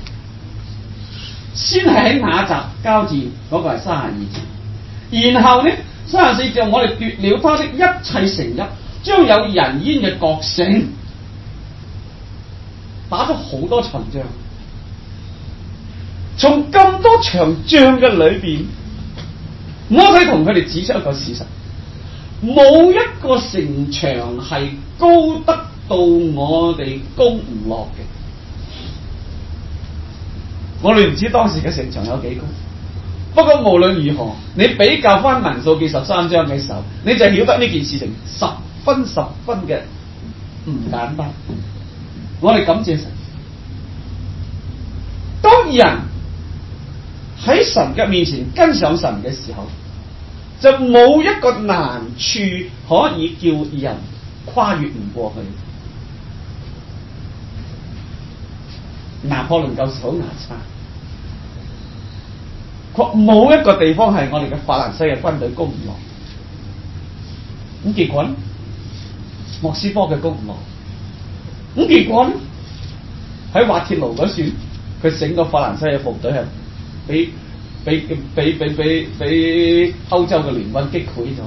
先係喺雅雜交戰，嗰、那個係三十二節，然後呢三十四節我哋奪了他的一切城邑，將有人煙嘅各城，打咗好多場仗。從咁多場仗嘅裏邊，摩西同佢哋指出一個事實：冇一個城牆係高得到我哋攻唔落嘅。我哋唔知當時嘅城牆有幾高，不過無論如何，你比較翻民數記十三章嘅時候，你就曉得呢件事情十分十分嘅唔簡單。我哋感謝神，當人喺神嘅面前跟上神嘅時候，就冇一個難處可以叫人跨越唔過去。拿破崙舊時好牙擦，冇一個地方係我哋嘅法蘭西嘅軍隊攻唔落。咁結果呢，莫斯科嘅攻唔落。咁結果呢，喺滑鐵盧嗰時，佢整個法蘭西嘅部隊係俾俾俾俾俾俾歐洲嘅聯軍擊潰咗。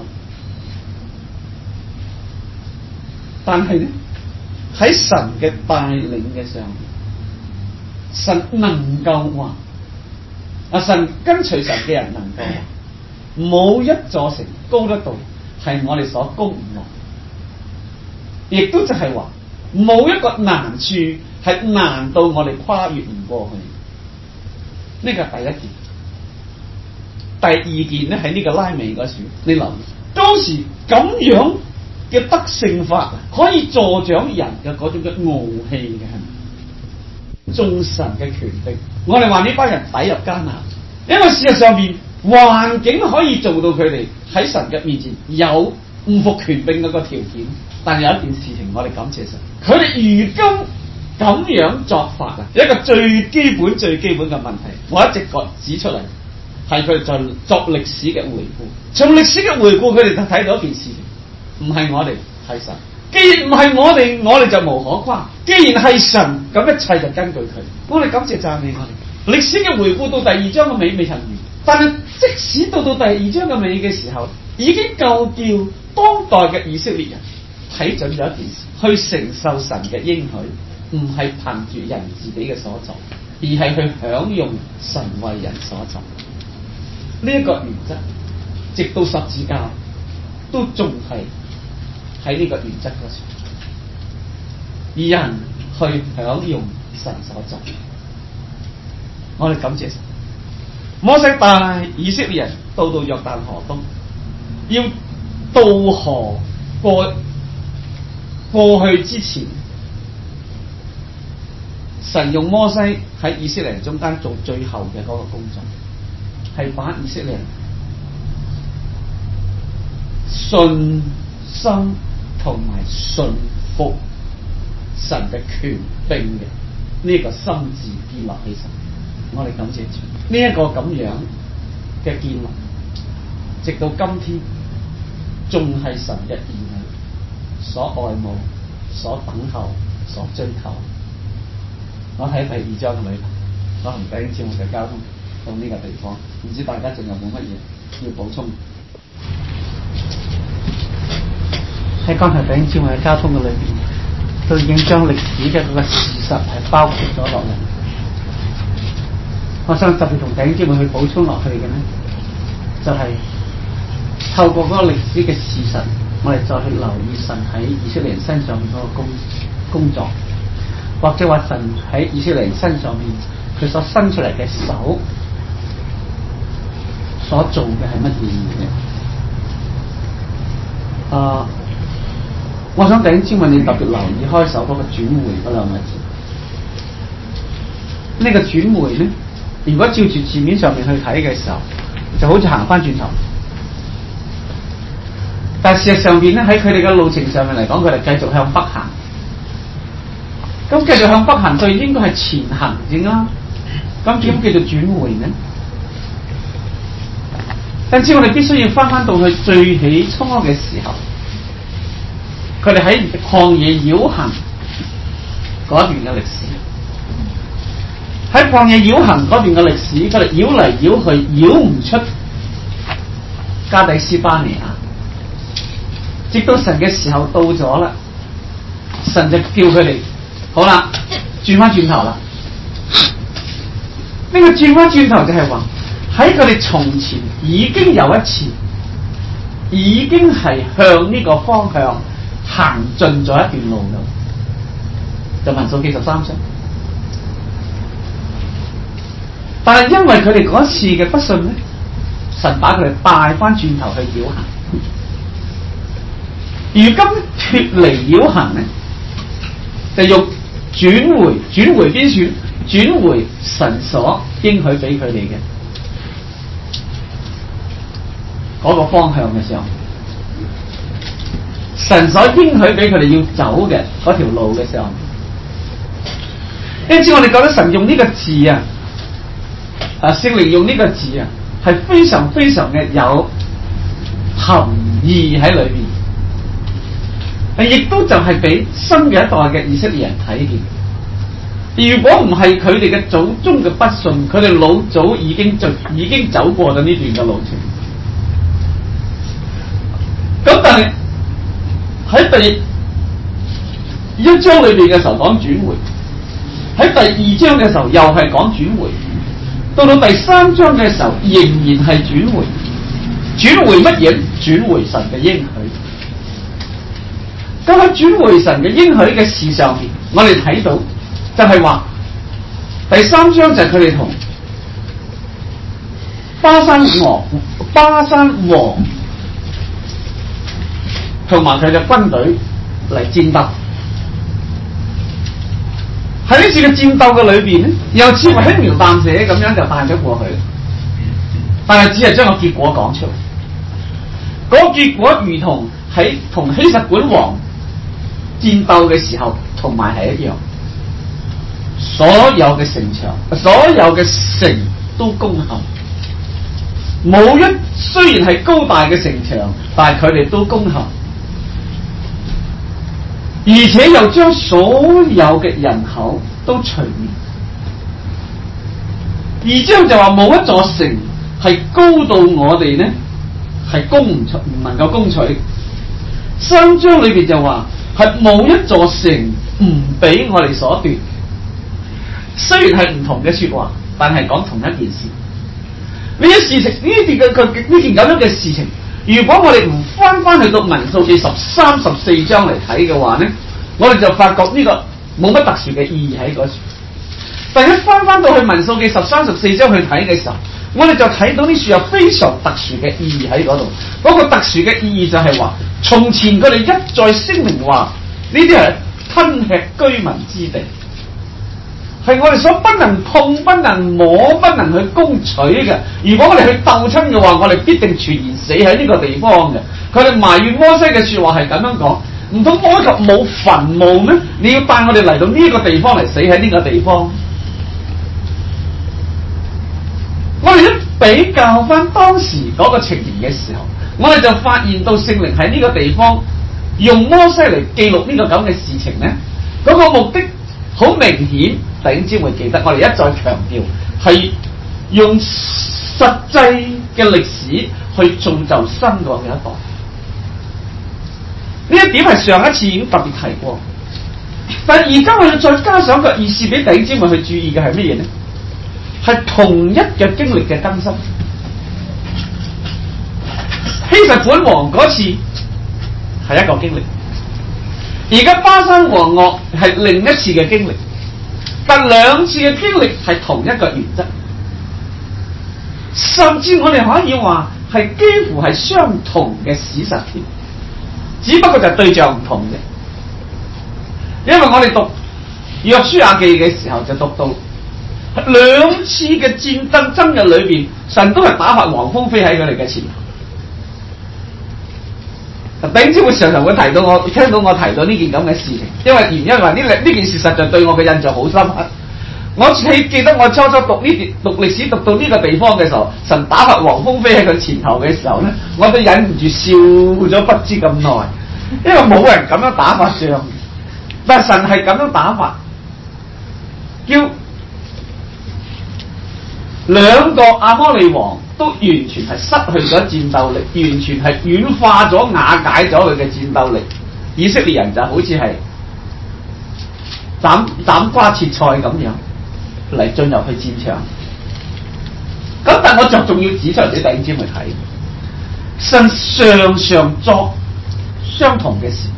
但係咧，喺神嘅帶領嘅上，神能夠話啊，神跟隨神嘅人能夠話，冇一座城高得到係我哋所攻唔落，亦都就係話冇一個難處係難到我哋跨越唔過去。呢個係第一件。第二件咧，喺呢個拉美嗰時，你留意當時咁樣嘅得勝法，可以助長人嘅嗰種嘅傲氣嘅，係咪？眾神嘅權柄，我哋話呢班人抵入艱難，因為事實上邊環境可以做到佢哋喺神嘅面前有唔服權柄嗰個條件，但係有一件事情我哋感謝神，佢哋如今咁樣作法啊，一個最基本最基本嘅問題，我一直覺指出嚟，係佢哋在作歷史嘅回顧。從歷史嘅回顧，佢哋就睇到一件事情，唔係我哋，係神。既然唔係我哋，我哋就無可誇。既然係神，咁一切就根據佢。我哋感謝讚美我哋。歷史嘅回顧到第二章嘅尾未曾完，但係即使到到第二章嘅尾嘅時候，已經夠叫當代嘅以色列人睇準咗一件事，去承受神嘅應許，唔係憑住人自己嘅所作，而係去享用神為人所作。呢、這、一個原則，直到十字架都仲係喺呢個原則嗰時，而人去享用神所作。我哋感謝神。摩西帶以色列人到到約旦河東，要渡河過過去之前，神用摩西喺以色列人中間做最後嘅嗰個工作，係把以色列人信心同埋信服神嘅權柄嘅呢個心志建立起身。我哋感謝主，呢、這、一個咁樣嘅建立，直到今天仲係神嘅兒女所愛慕、所等候、所追求。我喺第二章裏頭，我同弟兄姊妹嘅交通到呢個地方，唔知大家仲有冇乜嘢要補充？喺剛才弟兄姊妹嘅交通嘅裏邊，都已經將歷史嘅嗰個事實係包括咗落嚟。我想特別同弟兄姊妹去補充落去嘅呢，就係、是、透過嗰個歷史嘅事實，我哋再去留意神喺以色列人身上面嗰個工工作，或者話神喺以色列人身上面佢所伸出嚟嘅手所做嘅係乜嘢嘢？啊、呃， 我想弟兄姊妹你特別留意開首嗰個轉回嗰兩個字。呢、這個轉回咧，如果照住字面上面去睇嘅時候，就好似行翻轉頭。但係事實上邊咧，喺佢哋嘅路程上面嚟講，佢哋繼續向北行。咁繼續向北行，就應該係前行先啦。咁點叫做轉回呢？因此我哋必須要翻翻到去最起初嘅時候，佢哋喺曠野繞行嗰一段嘅歷史。喺曠野繞行嗰段嘅歷史，佢哋繞嚟繞去，繞唔出加底斯巴尼亞，直到神嘅時候到咗啦，神就叫佢哋好啦，轉翻轉頭啦。呢、這個轉翻轉頭就係話喺佢哋從前已經有一次，已經係向呢個方向行進咗一段路啦。就民數記十三章。但係因為佢哋嗰次嘅不信咧，神把佢哋帶翻轉頭去繞行。如今脫離繞行咧，就用轉回，轉回邊處？轉回神所應許俾佢哋嘅嗰個方向嘅時候，神所應許俾佢哋要走嘅嗰條路嘅時候，因此我哋覺得神用呢個字啊。啊！聖靈用呢個字啊，係非常非常嘅有含義喺裏邊，亦都就係俾新嘅一代嘅以色列人睇見。如果唔係佢哋嘅祖宗嘅不信，佢哋老早已經就已經走過咗呢段嘅路程。咁但係喺第一章裏邊嘅時候講轉回，喺第二章嘅時候又係講轉回。到到第三章嘅時候，仍然係轉回，轉回乜嘢？轉回神嘅應許。咁喺轉回神嘅應許嘅事上面，我哋睇到就係話，第三章就係佢哋同巴山王、巴山王同埋佢嘅軍隊嚟戰鬥。喺呢次嘅戰鬥嘅裏邊咧，又似乎輕描淡寫咁樣就帶咗過去，但係只係將個結果講出嚟。嗰、那個結果如同喺同希實本王戰鬥嘅時候，同埋係一樣，所有嘅城牆、所有嘅城都攻陷，冇一雖然係高大嘅城牆，但係佢哋都攻陷。而且又將所有嘅人口都除滅。二章就話冇一座城係高到我哋呢係攻唔出，唔能夠攻取。三章裏邊就話係冇一座城唔俾我哋所奪。雖然係唔同嘅說話，但係講同一件事。呢啲事情，呢件嘅佢呢件咁樣嘅事情。如果我哋唔翻翻去到民數記十三、十四章嚟睇嘅話呢，我哋就發覺呢個冇乜特殊嘅意義喺嗰處。但係一翻翻到去民數記十三、十四章去睇嘅時候，我哋就睇到呢處有非常特殊嘅意義喺嗰度。嗰、那個特殊嘅意義就係話，從前佢哋一再聲明話呢啲係吞吃居民之地，係我哋所不能碰、不能摸、不能去攻取嘅。如果我哋去鬥親嘅話，我哋必定全然死喺呢個地方嘅。佢哋埋怨摩西嘅說話係咁樣講，唔通埃及冇墳墓咩？你要帶我哋嚟到呢個地方嚟死喺呢個地方？我哋一比較翻當時嗰個情形嘅時候，我哋就發現到聖靈喺呢個地方用摩西嚟記錄呢個咁嘅事情咧，嗰、那個目的好明顯。弟兄姊妹記得，我哋一再強調係用實際嘅歷史去造就新嘅一代。呢一點係上一次已經特別提過，但係而家我要再加上個意思俾弟兄姊妹去注意嘅係乜嘢呢？係同一嘅經歷嘅更新。希實本王嗰次係一個經歷，而家巴珊王噩係另一次嘅經歷。但兩次嘅經歷係同一個原則，甚至我哋可以話係幾乎係相同嘅史實條。 只不過就係對象唔同嘅。因為我哋讀約書亞記嘅時候就讀到兩次嘅戰爭爭日裏邊，神都係打發黃蜂飛喺佢哋嘅前頭。頂知會常常會提到我，聽到我提到呢件咁嘅事情，因為原因話呢呢件事實在對我嘅印象好深刻。我記記得我初初讀呢段讀歷史讀到呢個地方嘅時候，神打發黃蜂飛喺佢前頭嘅時候咧，我都忍唔住笑咗不知咁耐，因為冇人咁樣打發仗，但係神係咁樣打發，叫兩個亞摩利王都完全係失去咗戰鬥力，完全係軟化咗、瓦解咗佢嘅戰鬥力。以色列人就好似係斬斬瓜切菜咁樣嚟進入去戰場。咁但我着重要指出嚟俾弟兄姊妹睇，神常常作相同嘅事，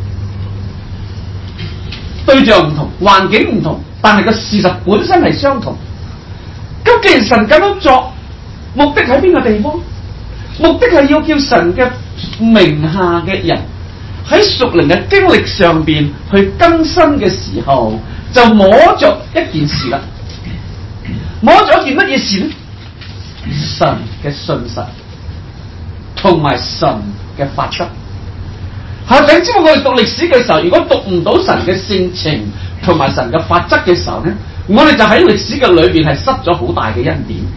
對象唔同，環境唔同，但係個事實本身係相同。咁既然神咁樣作，目的喺邊個地方？目的係要叫神嘅名下嘅人喺屬靈嘅經歷上邊去更新嘅時候，就摸着一件事啦。摸着一件乜嘢事咧？神嘅信實同埋神嘅法則。下頂知道我哋讀歷史嘅時候，如果讀唔到神嘅性情同埋神嘅法則嘅時候咧，我哋就喺歷史嘅裏邊係失咗好大嘅恩典。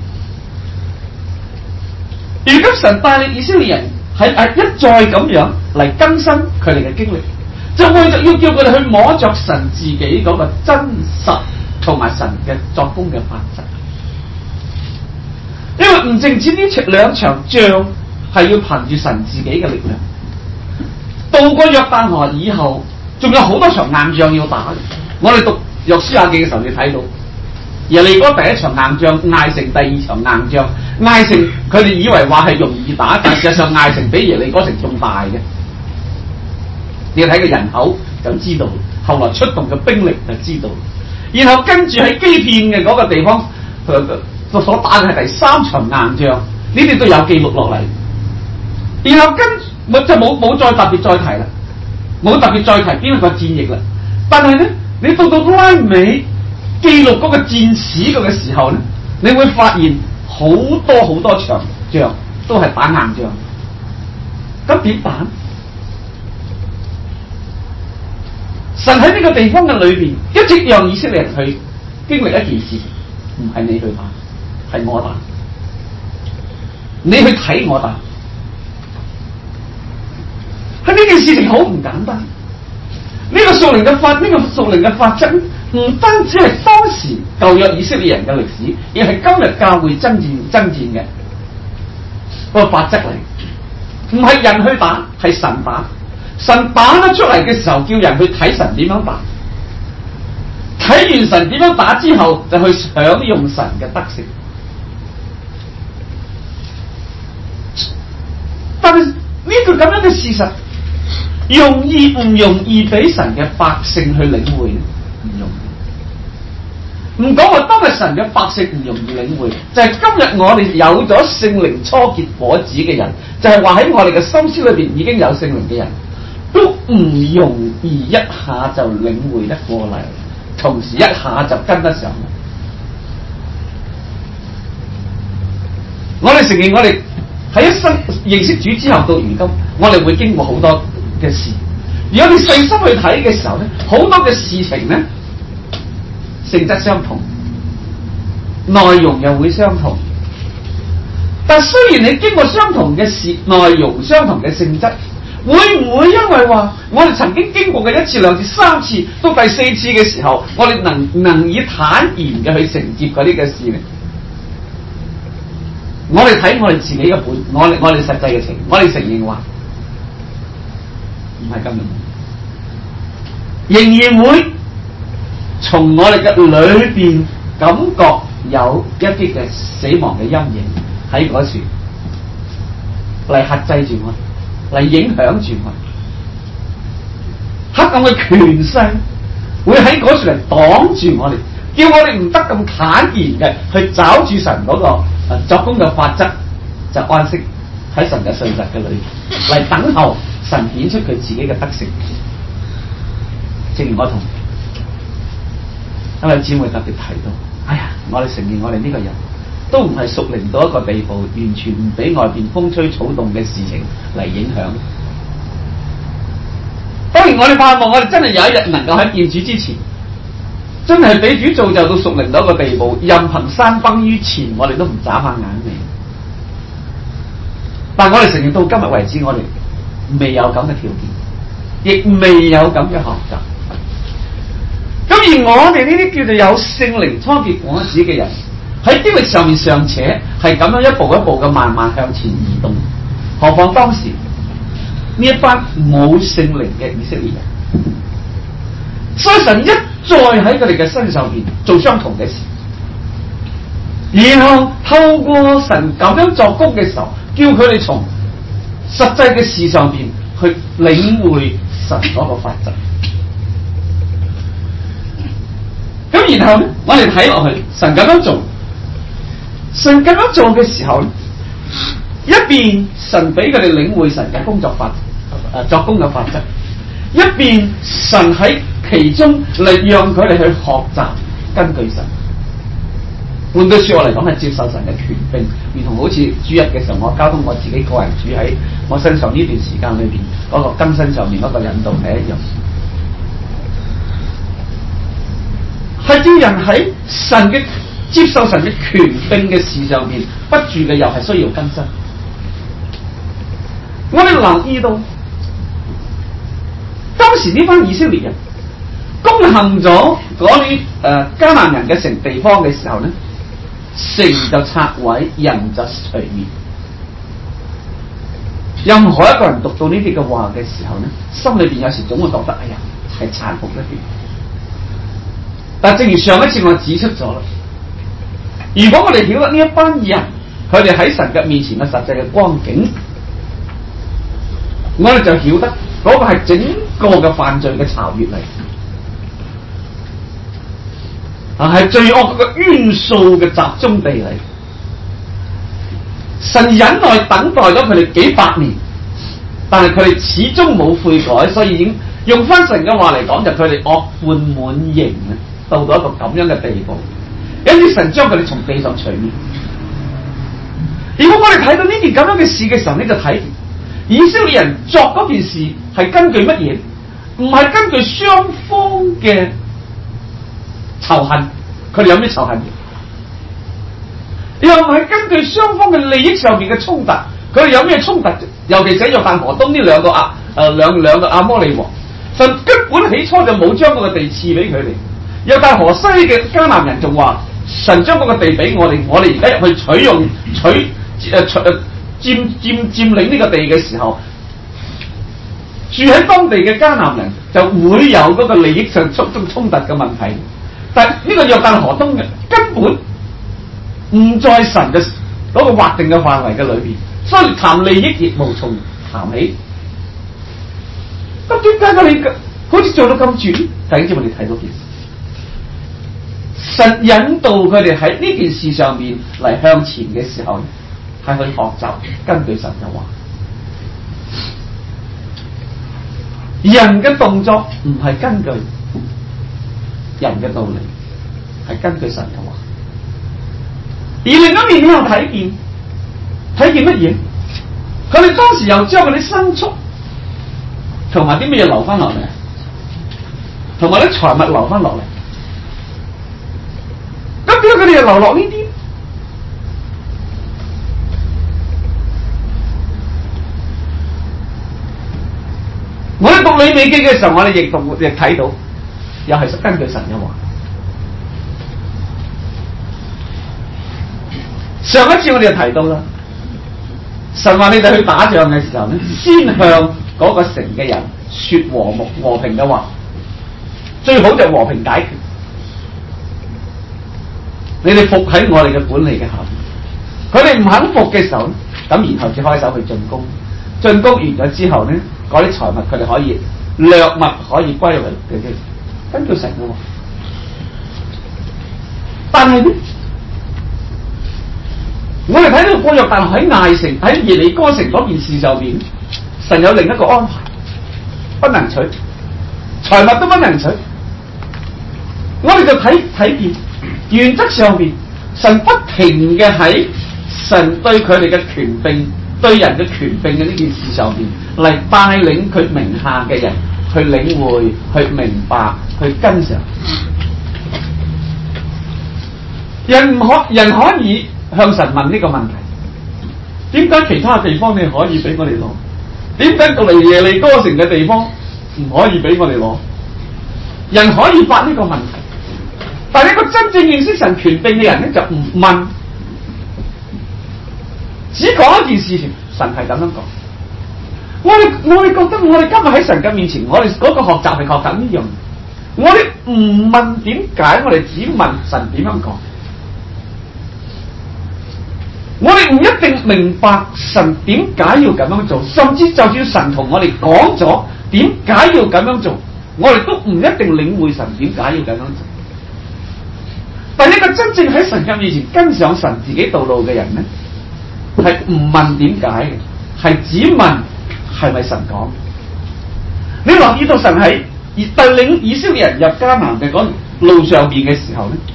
如果神帶領以色列人係係一再咁樣嚟更新佢哋嘅經歷，就為咗要叫佢哋去摸着神自己嗰個真實同埋神嘅作工嘅法則。因為唔淨止呢場兩場仗係要憑住神自己嘅力量，渡過約旦河以後，仲有好多場硬仗要打。我哋讀約書亞記嘅時候，你睇到耶利哥第一場硬仗，艾城第二場硬仗。艾城佢哋以為話係容易打，但事實上艾城比耶利哥城仲大嘅。你睇個人口就知道，後來出動嘅兵力就知道。然後跟住喺基遍嘅嗰個地方，佢所打嘅係第三場硬仗，呢啲都有記錄落嚟。然後跟冇就冇冇再特別再提啦，冇特別再提邊一個戰役啦。但係咧，你到到拉尾記錄嗰個戰史嗰個時候咧，你會發現好多好多場仗都係打硬仗。咁點打？神喺呢個地方嘅裏邊，一直讓以色列人去經歷一件事，唔係你去打，係我打。你去睇我打。喺呢件事情好唔簡單。呢、這個屬靈嘅法，呢、這個屬靈嘅法則，唔單止係當時舊約以色列人嘅歷史，而係今日教會爭戰爭戰嘅個法則嚟。唔係人去打，係神打。神打得出嚟嘅時候，叫人去睇神點樣打。睇完神點樣打之後，就去享用神嘅得勝。但係呢個咁樣嘅事實，容易唔容易俾神嘅百姓去領會咧？唔容易。唔講話當日神嘅百姓唔容易領會，就係、是、今日我哋有咗聖靈初結果子嘅人，就係話喺我哋嘅心思裏邊已經有聖靈嘅人，都唔容易一下就領會得過嚟，同時一下就跟得上。我哋承認我哋喺一生認識主之後到如今，我哋會經過好多嘅事。如果你細心去睇嘅時候咧，好多嘅事情咧，性質相同，內容又會相同。但雖然你經過相同嘅事，內容相同嘅性質，會唔會因為話我哋曾經經過嘅一次、兩次、三次到第四次嘅時候，我哋能能以坦然嘅去承接嗰啲嘅事咧？我哋睇我哋自己嘅本，我哋我哋實際嘅情，我哋承認話唔係咁樣，仍然會從我哋嘅裏邊感覺有一啲嘅死亡嘅陰影喺嗰處嚟克制住我，嚟影響住我。黑暗嘅權勢會喺嗰處嚟擋住我哋，叫我哋唔得咁坦然嘅去找住神嗰個作工嘅法則，就安息喺神嘅信實嘅裏邊嚟等候神顯出佢自己嘅德性。正如我同一位姊妹特別提到，哎呀，我哋承認我哋呢個人都唔係屬靈到一個地步，完全唔俾外邊風吹草動嘅事情嚟影響。當然我哋盼望我哋真係有一日能夠喺見主之前，真係俾主造就到屬靈到一個地步，任憑山崩於前，我哋都唔眨下眼嚟。但我哋承認到今日為止，我哋未有咁嘅條件，亦未有咁嘅學習。咁而我哋呢啲叫做有聖靈初結果子嘅人，喺經歷上面尚且係咁樣一步一步嘅慢慢向前移動，何況當時呢一班冇聖靈嘅以色列人？所以神一再喺佢哋嘅身上邊做相同嘅事，然後透過神咁樣作工嘅時候，叫佢哋從實際嘅事上邊去領會神嗰個法則。咁然後咧，我哋睇落去，神咁樣做，神咁樣做嘅時候咧，一邊神俾佢哋領會神嘅工作法，誒作工嘅法則，一邊神喺其中嚟讓佢哋去學習根據神。換句說話嚟講，係接受神嘅權柄，如同好似主日嘅時候，我交通我自己個人主喺我身上呢段時間裏邊嗰個更新上面嗰個引導係一樣。係叫人喺神嘅接受神嘅權柄嘅事上面不住嘅，又係需要更新。我哋留意到當時呢班以色列人攻陷咗嗰啲誒迦南人嘅城地方嘅時候咧，城就拆毀，人就除滅。任何一個人讀到呢啲嘅話嘅時候咧，心裏邊有時總會覺得哎呀係殘酷一啲。但正如上一次我指出咗啦，如果我哋曉得呢一班人佢哋喺神嘅面前嘅實際嘅光景，我哋就曉得嗰個係整個嘅犯罪嘅巢穴嚟，啊係罪惡嘅淵數嘅集中地嚟。神忍耐等待咗佢哋幾百年，但係佢哋始終冇悔改，所以已經用翻神嘅話嚟講，就佢哋惡貫滿盈啊！到到一個咁樣嘅地步，因此神將佢哋從地上除滅。如果我哋睇到呢件咁樣嘅事嘅時候，你就睇以色列人作嗰件事係根據乜嘢？唔係根據雙方嘅仇恨，佢哋有咩仇恨？又唔係根據雙方嘅利益上面嘅衝突，佢哋有咩衝突？尤其是喺約旦河東呢兩個亞誒兩兩個亞摩利王，神根本起初就冇將嗰個地賜俾佢哋。約旦河西嘅迦南人仲話：神將嗰個地俾我哋，我哋而家入去取用取誒取誒佔佔佔領呢個地嘅時候，住喺當地嘅迦南人就會有嗰個利益上衝衝衝突嘅問題。但係呢個約旦河東嘅根本唔在神嘅嗰個劃定嘅範圍嘅裏邊，所以談利益亦無從談起。咁點解佢哋好似做到咁絕？弟兄姊妹，我哋睇到件事。神引導佢哋喺呢件事上面嚟向前嘅時候，係去學習根據神嘅話。人嘅動作唔係根據人嘅道理，係根據神嘅話。而另一面你又睇見睇見乜嘢？佢哋當時又將嗰啲牲畜同埋啲乜嘢留翻落嚟，同埋啲財物留翻落嚟。咁點解佢哋又留落呢啲？我哋讀利未記嘅時候，我哋亦讀亦睇到，又係根據神嘅話。上一次我哋就提到啦，神話你哋去打仗嘅時候咧，先向嗰個城嘅人說和睦和平嘅話，最好就係和平解決。你哋服喺我哋嘅管理嘅下邊，佢哋唔肯服嘅時候，咁然後至開手去進攻，進攻完咗之後咧，嗰啲財物佢哋可以掠物可以歸回嘅啫，根據神嘅話。但係咧，我哋睇到過約旦喺艾城喺耶利哥城嗰件事上邊， 神有另一個安排，不能取，財物都不能取。我哋就睇睇見，原則上邊神不停嘅喺神對佢哋嘅權柄、對人嘅權柄嘅呢件事上邊嚟帶領佢名下嘅人去領會、去明白、去跟上。人可人可以向神問呢個問題：點解其他地方你可以俾我哋攞？點解到嚟耶利哥城嘅地方唔可以俾我哋攞？人可以發呢個問題，但係一個真正認識神權柄嘅人咧，就唔問，只講一件事情。神係咁樣講。我哋我哋覺得我哋今日喺神嘅面前，我哋嗰個學習係學緊呢樣。我哋唔問點解，我哋只問神點樣講。我哋唔一定明白神點解要咁樣做，甚至就算神同我哋講咗點解要咁樣做，我哋都唔一定領會神點解要咁樣做。但一個真正喺神嘅面前跟上神自己道路嘅人咧，係唔問點解嘅，係只問係咪神講。你留意到神喺帶領以色列人入迦南嘅嗰路上邊嘅時候咧，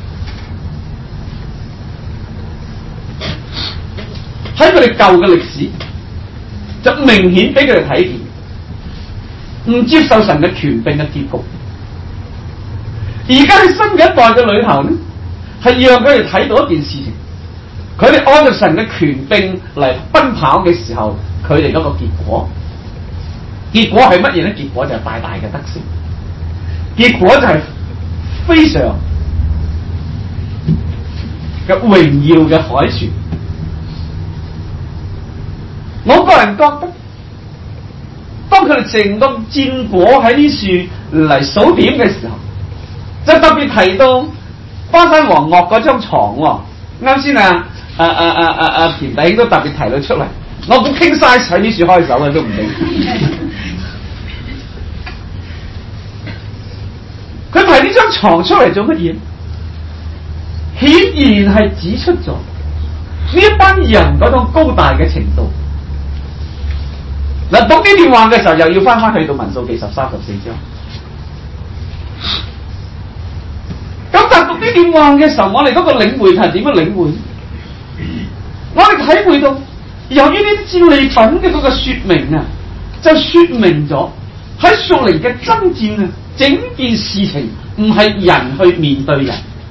喺佢哋舊嘅歷史就明顯俾佢哋睇見，唔接受神嘅權柄嘅結局。而家喺新嘅一代嘅裏頭咧，係讓佢哋睇到一件事情，佢哋按照神嘅權柄嚟奔跑嘅時候，佢哋嗰個結果，結果係乜嘢咧？結果就係大大嘅得勝，結果就係非常嘅榮耀嘅凱旋。我個人覺得，當佢哋成個戰果喺呢處嚟數點嘅時候，就特別提到巴珊王噩嗰張床喎。啱先啊，啊啊啊啊啊田弟兄都特別提到出嚟，我估傾晒喺呢處開手嘅都唔定。佢提呢張床出嚟做乜嘢？顯然係指出咗呢一班人嗰種高大嘅程度。嗱，讀呢段話嘅時候，又要翻翻去到民數記十三十四章。咁但係讀呢段話嘅時候，我哋嗰個領會係點樣領會？我哋體會到，由於呢啲戰利品嘅嗰個說明啊，就說明咗喺屬靈嘅爭戰啊，整件事情唔係人去面對人，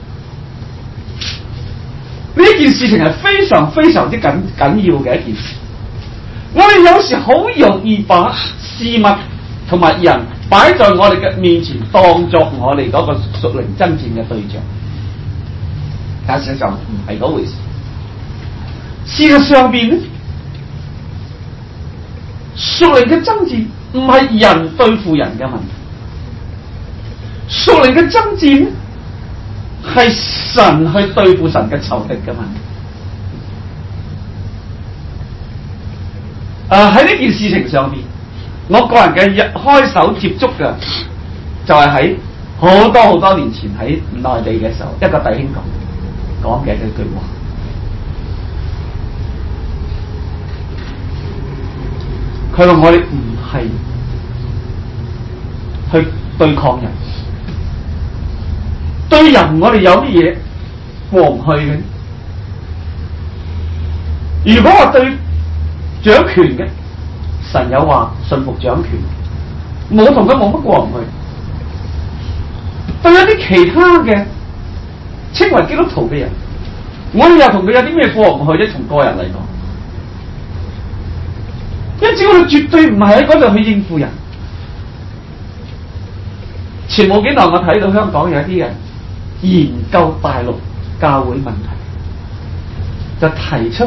呢件事情係非常非常之緊緊要嘅一件事。我哋有時好容易把事物同埋人擺在我哋嘅面前，當作我哋嗰個屬靈爭戰嘅對象，但事實上唔係嗰回事。事實上邊咧，屬靈嘅爭戰唔係人對付人嘅問題，屬靈嘅爭戰咧係神去對付神嘅仇敵嘅問題。誒喺呢件事情上邊，我個人嘅一開手接觸嘅就係喺好多好多年前喺內地嘅時候，一個弟兄講講嘅一句話。佢話我哋唔係去對抗人，對人我哋有乜嘢過唔去嘅？如果我對掌權嘅，神有話順服掌權，我同佢冇乜過唔去。對一啲其他嘅稱為基督徒嘅人，我哋又同佢有啲咩過唔去啫？從個人嚟講，因此我哋絕對唔係喺嗰度去應付人。前冇幾耐我睇到香港有啲人研究大陸教會問題，就提出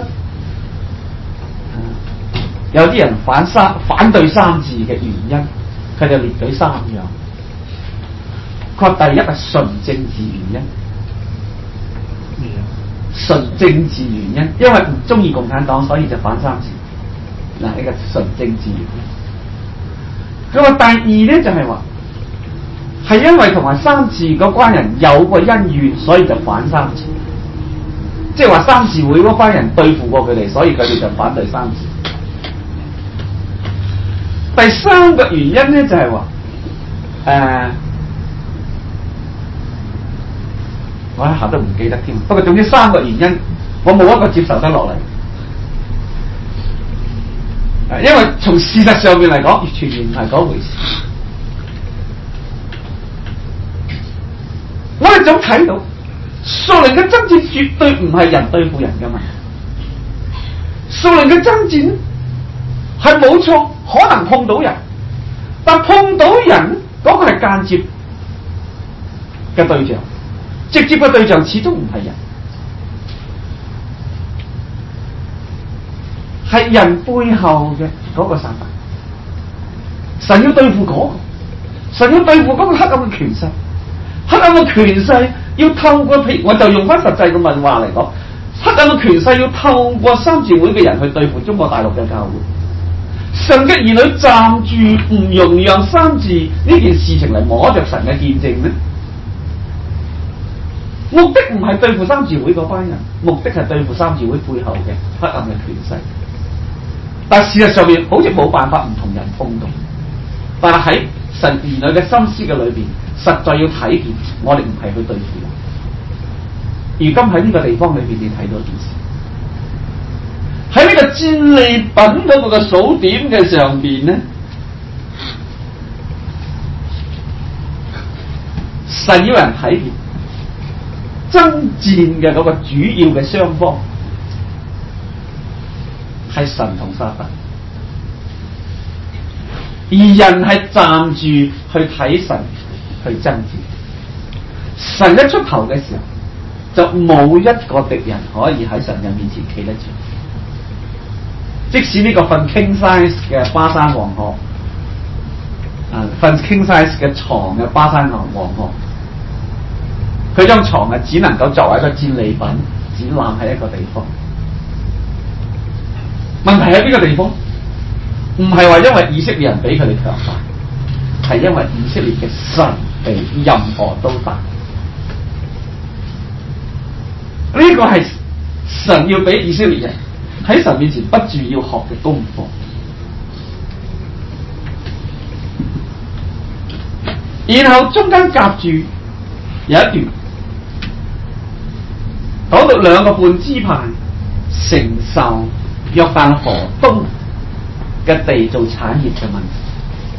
有啲人反三反對三字嘅原因，佢就列舉三樣。佢話第一係純政治原因，純政治原因，因為唔中意共產黨，所以就反三字。嗱，呢個純政治原因。佢話第二咧就係話，係因為同埋三字嗰班人有個恩怨，所以就反三字。即係話三字會嗰班人對付過佢哋，所以佢哋就反對三字。 第三個原因咧就係話，誒、呃，我一下都唔記得添。不過總之三個原因，我冇一個接受得落嚟。因為從事實上面嚟講，完全唔係嗰回事。我哋總睇到屬靈嘅爭戰絕對唔係人對付人嘅問題，屬靈嘅爭戰係冇錯，可能碰到人，但碰到人嗰個係間接嘅對象，直接嘅對象始終唔係人，係人背後嘅嗰個撒旦。神要對付嗰個，神要對付嗰個黑暗嘅權勢。黑暗嘅權勢要透過，譬如我就用翻實際嘅文話嚟講，黑暗嘅權勢要透過三自會嘅人去對付中國大陸嘅教會。神嘅兒女站住唔容讓三自呢件事情嚟摸着神嘅見證咩？目的唔係對付三自會嗰班人，目的係對付三自會背後嘅黑暗嘅權勢。但事實上面好似冇辦法唔同人碰到，但係喺神兒女嘅心思嘅裏邊，實在要睇見我哋唔係去對付人。如今喺呢個地方裏邊，你睇到一件事，喺呢個戰利品嗰個嘅數點嘅上邊咧，神要人睇見爭戰嘅嗰個主要嘅雙方係神同撒旦，而人係站住去睇神去爭戰。神一出頭嘅時候，就冇一個敵人可以喺神嘅面前企得住。即使呢個瞓 king size 嘅巴山王鶴，啊瞓 king size 嘅床嘅巴山王鶴，佢張床啊只能夠作為一個戰利品展覽喺一個地方。問題喺邊個地方？唔係話因為以色列人比佢哋強大，係因為以色列嘅神比任何都大。呢、這個係神要俾以色列人喺神面前不住要學嘅功課。然後中間夾住有一段講到兩個半支派承受約旦河東嘅地做產業嘅問題。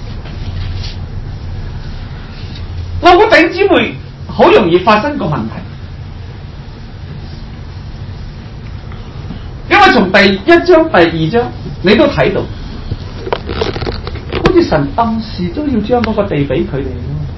我估弟兄姊妹好容易發生個問題，因為從第一章、第二章你都睇到，好似神暗示都要將嗰個地俾佢哋。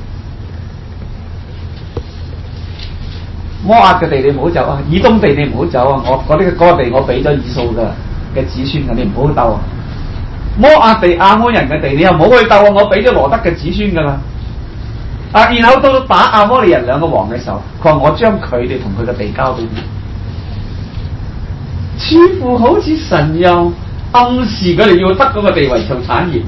摩押嘅地你唔好走啊，以東地你唔好走啊，我嗰啲嗰個地我俾咗以掃嘅嘅子孫噶，你唔好鬥啊。摩押地亞捫人嘅地你又唔好去鬥啊，我俾咗羅得嘅子孫噶啦。啊，然後到打亞摩利人兩個王嘅時候，佢話我將佢哋同佢嘅地交俾你，似乎好似神又暗示佢哋要得嗰個地為做產業。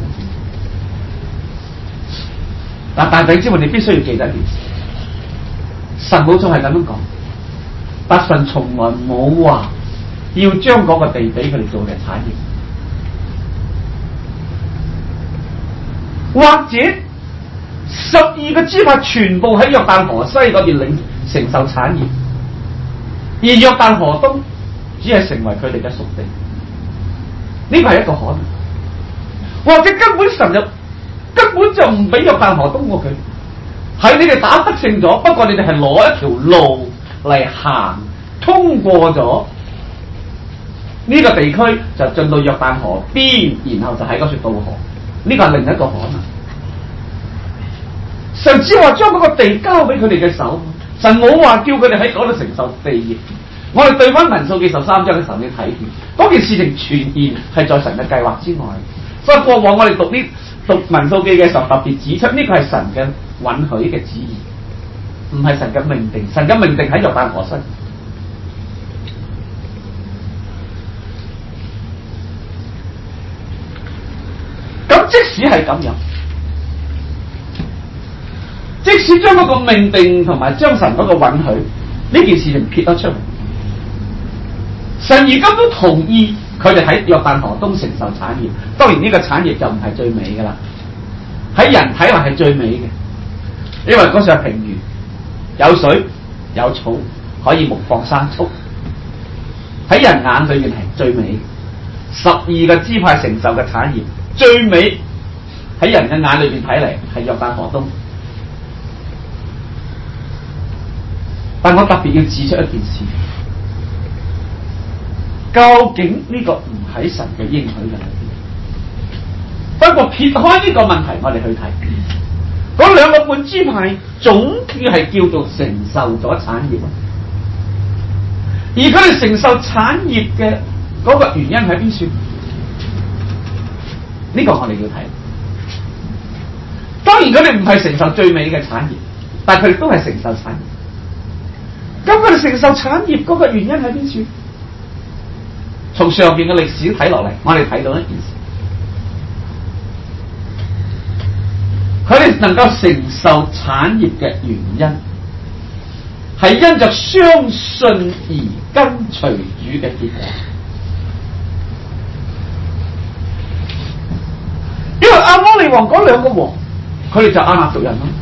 嗱，但係弟兄姊妹，你必須要記得一件事，神冇錯係咁樣講，但神從來冇話要將嗰個地俾佢哋做嘅產業，或者十二個支派全部喺約旦河西嗰邊領承受產業，而約旦河東只係成為佢哋嘅屬地。呢個係一個可能，或者根本神就根本就唔俾約旦河東過佢。係你哋打得勝咗，不過你哋係攞一條路嚟行，通過咗呢個地區就進到約旦河邊，然後就喺嗰處渡河。呢個係另一個可能。神只話將嗰個地交俾佢哋嘅手，神冇話叫佢哋喺嗰度承受地業。我哋對翻民數記十三章嘅時候，你睇見嗰件事情全然係在神嘅計劃之外。所以過往我哋讀呢讀民數記嘅時候，特別指出呢個係神嘅允許嘅旨意，唔係神嘅命定。神嘅命定喺約旦河西。咁即使係咁樣，即使將嗰個命定同埋將神嗰個允許呢件事情撇得出嚟，神而家都同意佢哋喺約旦河東承受產業。當然呢個產業就唔係最美㗎啦，喺人睇嚟係最美嘅，因為嗰處係平原，有水有草，可以牧放牲畜。喺人眼裏面係最美，十二個支派承受嘅產業最美，喺人嘅眼裏邊睇嚟係約旦河東。但我特別要指出一件事，究竟呢個唔喺神嘅應許嘅裏邊。不過撇開呢個問題，我哋去睇嗰兩個半支派總叫係叫做承受咗產業，而佢哋承受產業嘅嗰個原因喺邊處？呢個我哋要睇。當然佢哋唔係承受最美嘅產業，但係佢哋都係承受產業。咁佢哋承受產業嗰個原因喺邊處？從上邊嘅歷史睇落嚟，我哋睇到一件事，佢哋能夠承受產業嘅原因，係因着相信而跟隨主嘅結果。因為亞摩利王嗰兩個王，佢哋就亞納族人咯。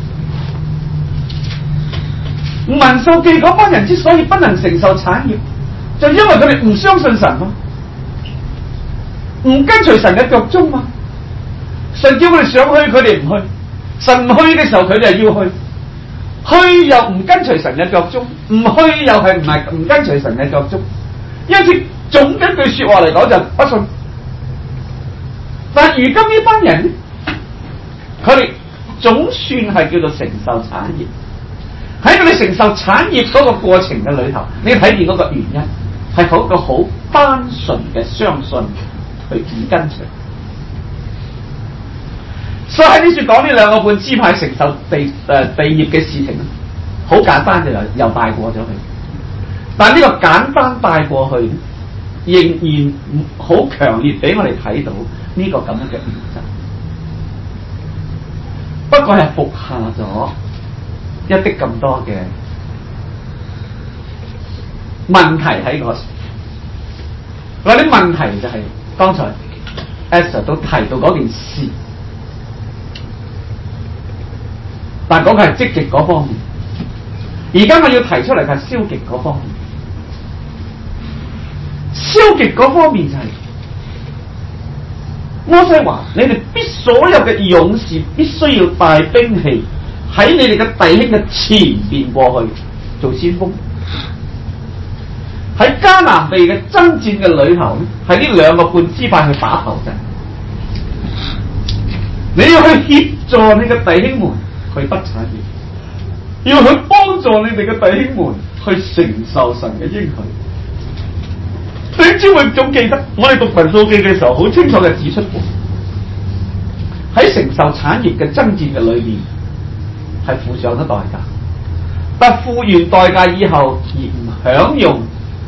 民數記嗰班人之所以不能承受產業，就因為佢哋唔相信神嘛，唔跟隨神嘅腳蹤嘛。神叫佢哋上去，佢哋唔去；神唔去嘅時候，佢哋又要去。去又唔跟隨神嘅腳蹤，唔去又係唔係唔跟隨神嘅腳蹤。因此總根據說話嚟講就不信。但如今呢班人，佢哋總算係叫做承受產業。喺佢哋承受產業嗰個過程嘅裏頭，你睇見嗰個原因係嗰個好單純嘅相信去唔跟隨。所以喺呢處講呢兩個半支派承受地誒、呃、地業嘅事情，好簡單就又又帶過咗去。但呢個簡單帶過去，仍然好強烈俾我哋睇到呢個咁樣嘅原則。不過係服下咗一啲咁多嘅問題喺嗰時，嗰啲問題就係、是、剛才 Esther 都提到嗰件事，但嗰個係積極嗰方面。而家我要提出嚟係消極嗰方面。消極嗰方面就係、是、摩西話：你哋必所有嘅勇士必須要帶兵器，喺你哋嘅弟兄嘅前邊過去做先鋒。喺迦南地嘅爭戰嘅裏頭，係呢兩個半支派去打頭陣。你要去協助你嘅弟兄們去得產業，要去幫助你哋嘅弟兄們去承受神嘅應許。你知會總記得我哋讀民數記嘅時候，好清楚嘅指出過，喺承受產業嘅爭戰嘅裏面，係付上咗代價，但付完代價以後而唔享用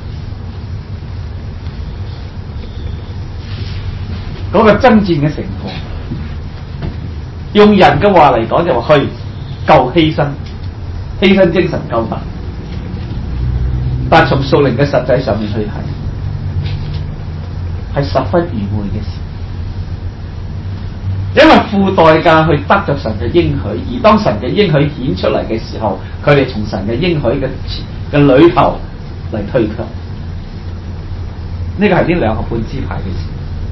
嗰個爭戰嘅成果。用人嘅話嚟講就話去夠犧牲，犧牲精神夠大，但從屬靈嘅實際上面去睇，係十分愚昧嘅事。因為付代價去得着神嘅應許，而當神嘅應許顯出嚟嘅時候，佢哋從神嘅應許嘅嘅裏頭嚟退卻。呢個係呢兩個半支派嘅事。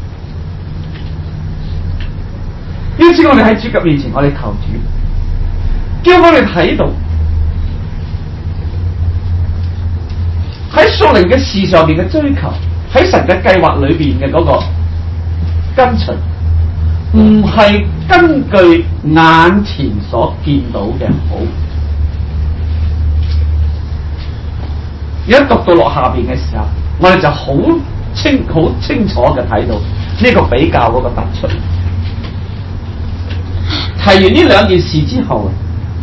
因此我哋喺主嘅面前，我哋求主，叫我哋睇到喺屬靈嘅事上面嘅追求，喺神嘅計劃裏邊嘅嗰個跟隨，唔係根據眼前所見到嘅好。而家讀到落下邊嘅時候，我哋就好清好清楚嘅睇到呢個比較嗰個突出。提完呢兩件事之後，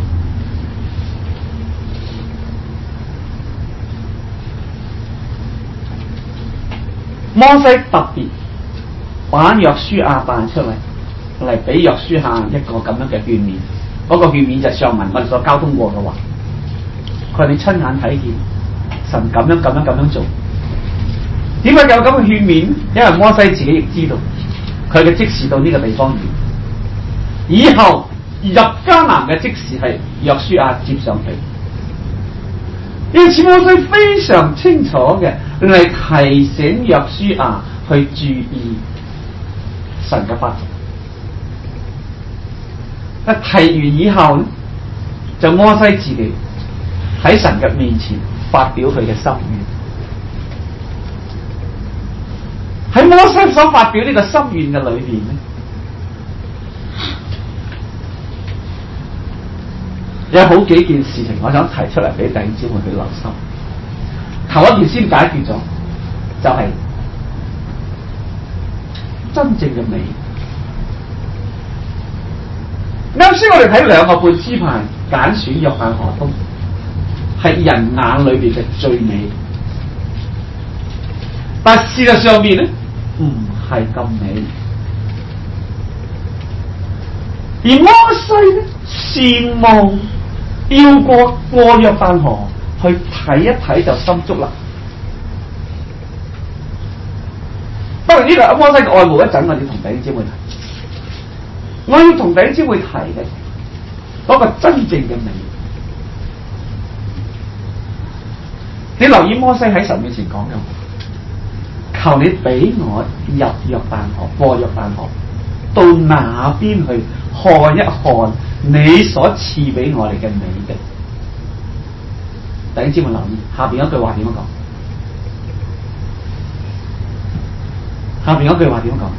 摩西特別把約書亞帶出嚟，嚟俾約書亞一個咁樣嘅勸勉。嗰、那個勸勉就係上文我哋所交通過嘅話，佢話你親眼睇見神咁樣咁樣咁樣做， 點解有咁嘅勸勉？因為摩西自己亦知道，佢嘅職事到呢個地方完，以後入迦南嘅職事係約書亞接上去。因此摩西非常清楚嘅嚟提醒約書亞去注意神嘅法則。提完以後，就摩西自己喺神嘅面前發表佢嘅心願。喺摩西所發表呢個心願嘅裏邊咧，有好幾件事情我想提出嚟俾弟兄姊妹去留心。頭一件先解決咗，就係、是、真正嘅美。啱先我哋睇兩個半支派揀選約旦河東，係人眼裏邊嘅最美，但事實上面咧唔係咁美。而摩西咧羨慕要過過約旦河去睇一睇就心足啦。當然呢個摩西嘅愛慕一陣，我哋同弟兄姊妹提。我要同弟兄姊妹提嘅嗰個真正嘅美。你留意摩西喺神面前講嘅，求你俾我入約旦河，過約旦河，到那邊去看一看你所賜俾我哋嘅美地。弟兄姊妹留意下邊一句話點樣講？下邊一句話點樣講？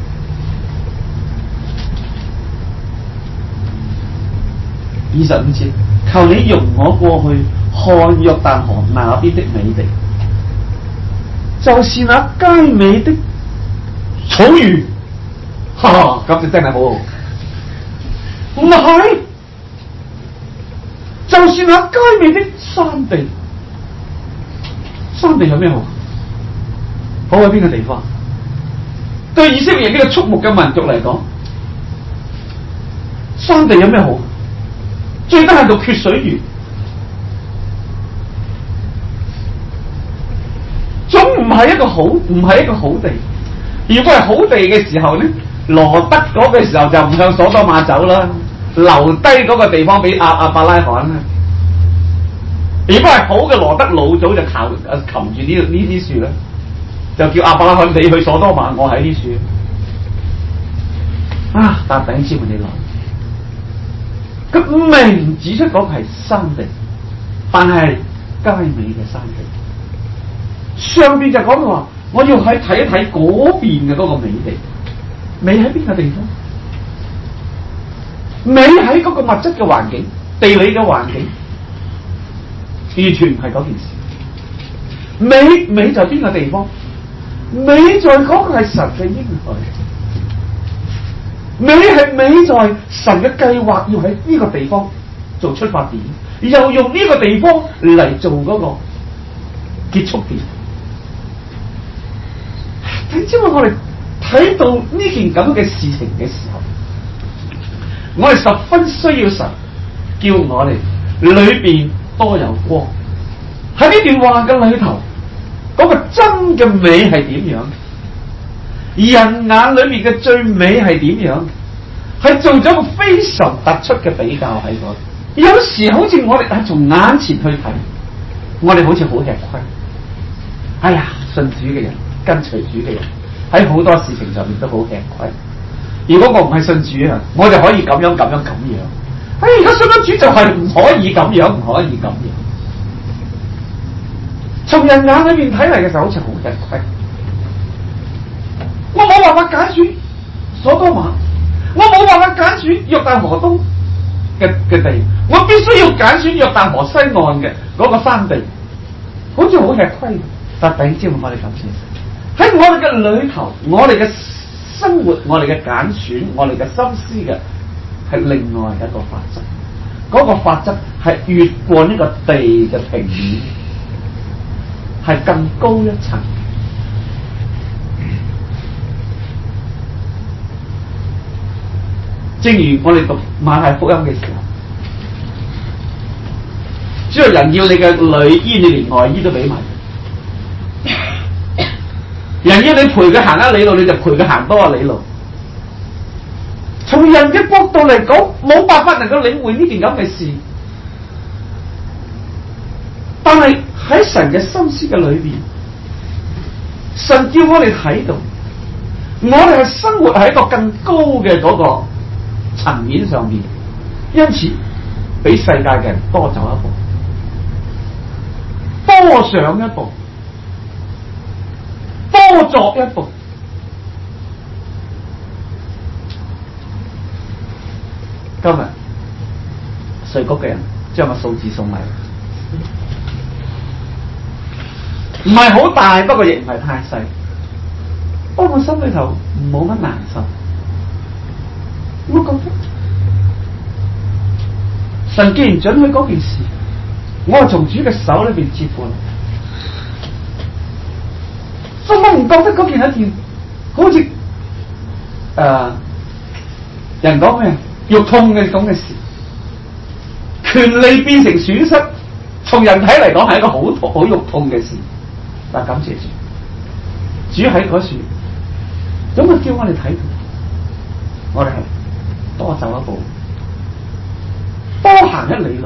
二十五節，求你容我過去看約旦河那邊的美地，就是那佳美的草原。哈哈，咁就真係好好。唔係，就是那佳美的山地。山地有咩好？好喺邊個地方？對以色列人呢個畜牧嘅民族嚟講，山地有咩好？最多係度缺水源，總唔係一個好，唔係一個好地。如果係好地嘅時候咧，羅德嗰個時候就唔向所多瑪走啦，留低嗰個地方俾亞亞伯拉罕啦。如果係好嘅，羅德老早就靠誒擒住呢呢啲樹啦，就叫亞伯拉罕你去所多瑪，我喺啲樹。啊！但頂知佢哋來。佢明指出嗰個係山地，但係佳美嘅山地。上邊就講到話，我要去睇一睇嗰邊嘅嗰個美地。美喺邊個地方？美喺嗰個物質嘅環境、地理嘅環境，完全唔係嗰件事。美美在邊個地方？美在嗰個係神嘅應許。美係美在神嘅計劃，要喺呢個地方做出發點，又用呢個地方嚟做嗰個結束點。點知我哋睇到呢件咁嘅事情嘅時候，我哋十分需要神叫我哋裏邊多有光。喺呢段話嘅裏頭，嗰個真嘅美係點樣？人眼裏面嘅最美係點樣？係做咗個非常突出嘅比較喺度。有時好似我哋係從眼前去睇，我哋好似好吃虧。哎呀，信主嘅人，跟隨主嘅人，喺好多事情上面都好吃虧。如果我唔係信主啊，我就可以咁樣咁樣咁樣。哎，而家信咗主就係唔可以咁樣，唔可以咁樣。從人眼裏面睇嚟嘅時候，好似好吃虧。我冇辦法揀選所多瑪，我冇辦法揀選約旦河東嘅嘅地，我必須要揀選約旦河西岸嘅嗰個山地，好似好吃虧。但係弟兄我哋咁先，喺我哋嘅裏頭，我哋嘅生活，我哋嘅揀選，我哋嘅心思嘅係另外一個法則。嗰、那個法則係越過呢個地嘅平面，係更高一層。正如我哋讀馬太福音嘅時候，只要人要你嘅裡衣，你連外衣都俾埋。 人要你陪佢行一里路，你就陪佢行多一里路。從人嘅角度嚟講，冇辦法能夠領會呢件咁嘅事。但係喺神嘅心思嘅裏邊，神叫我哋睇到，我哋係生活喺一個更高嘅嗰個層面上面，因此比世界嘅人多走一步，多上一步，多作一步。今日稅局嘅人將個數字送嚟，唔係好大，不過亦唔係太細，不過我心裏頭冇乜難受。我覺得神既然准許嗰件事，我係從主嘅手裏邊接過嚟，所以我唔覺得嗰件係一件好似誒、呃、人講咩肉痛嘅咁嘅事。權利變成損失，從人體嚟講係一個好痛好肉痛嘅事。但感謝主，主喺嗰處，總係叫我哋睇到，我哋係多走一步，多行一里路。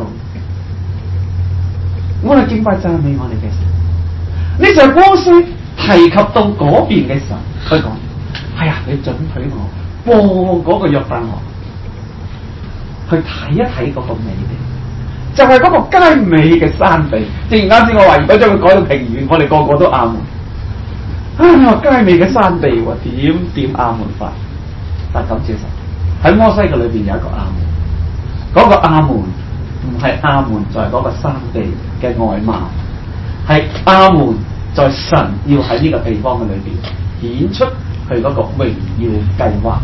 我哋敬拜讚美我哋嘅神。呢就係摩西提及到嗰邊嘅神，佢講：哎呀，你准許我過嗰個約旦河，去睇一睇嗰個美地。就係嗰個佳美嘅山地，正如啱先我話，如果將佢改到平原，我哋個個都阿門。啊，佳美嘅山地喎，點點阿門法？但感謝神，喺摩西嘅裏邊有一個阿門，嗰、那個阿門唔係阿門在嗰個山地嘅外貌，係阿門在神要喺呢個地方嘅裏邊顯出佢嗰個榮耀計劃，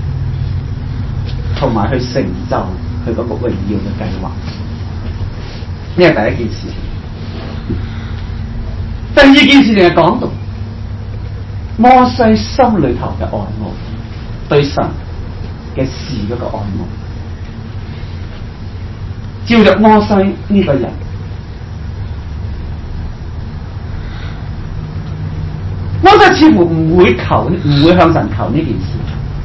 同埋去成就佢嗰個榮耀嘅計劃。呢係第一件事。第二件事就係講到摩西心裏頭嘅愛慕，對神嘅事嗰個愛慕。照着摩西呢個人，摩西似乎唔會求，唔會向神求呢件事。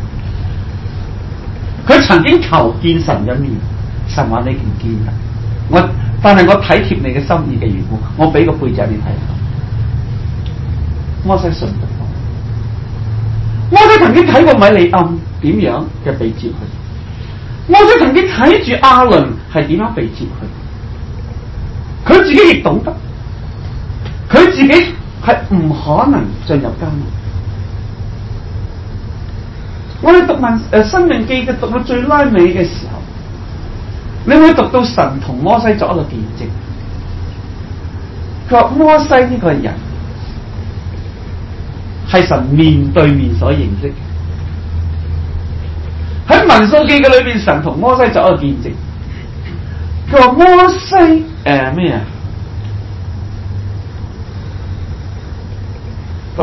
佢曾經求見神一面，神話你唔見㗎，我。但係我體貼你嘅心意嘅緣故，我俾個背脊你睇下。摩西信得過。摩西曾經睇過米利暗點樣嘅被接去，摩西曾經睇住亞倫係點樣被接去，佢自己亦懂得，佢自己係唔可能進入迦南。我哋讀文誒《申命記》嘅讀到最拉尾嘅時候，你會讀到神同摩西作一個見證，佢話摩西呢個人係神面對面所認識嘅。喺民數記嘅裏邊，神同摩西作一個見證，佢話摩西誒咩啊？咁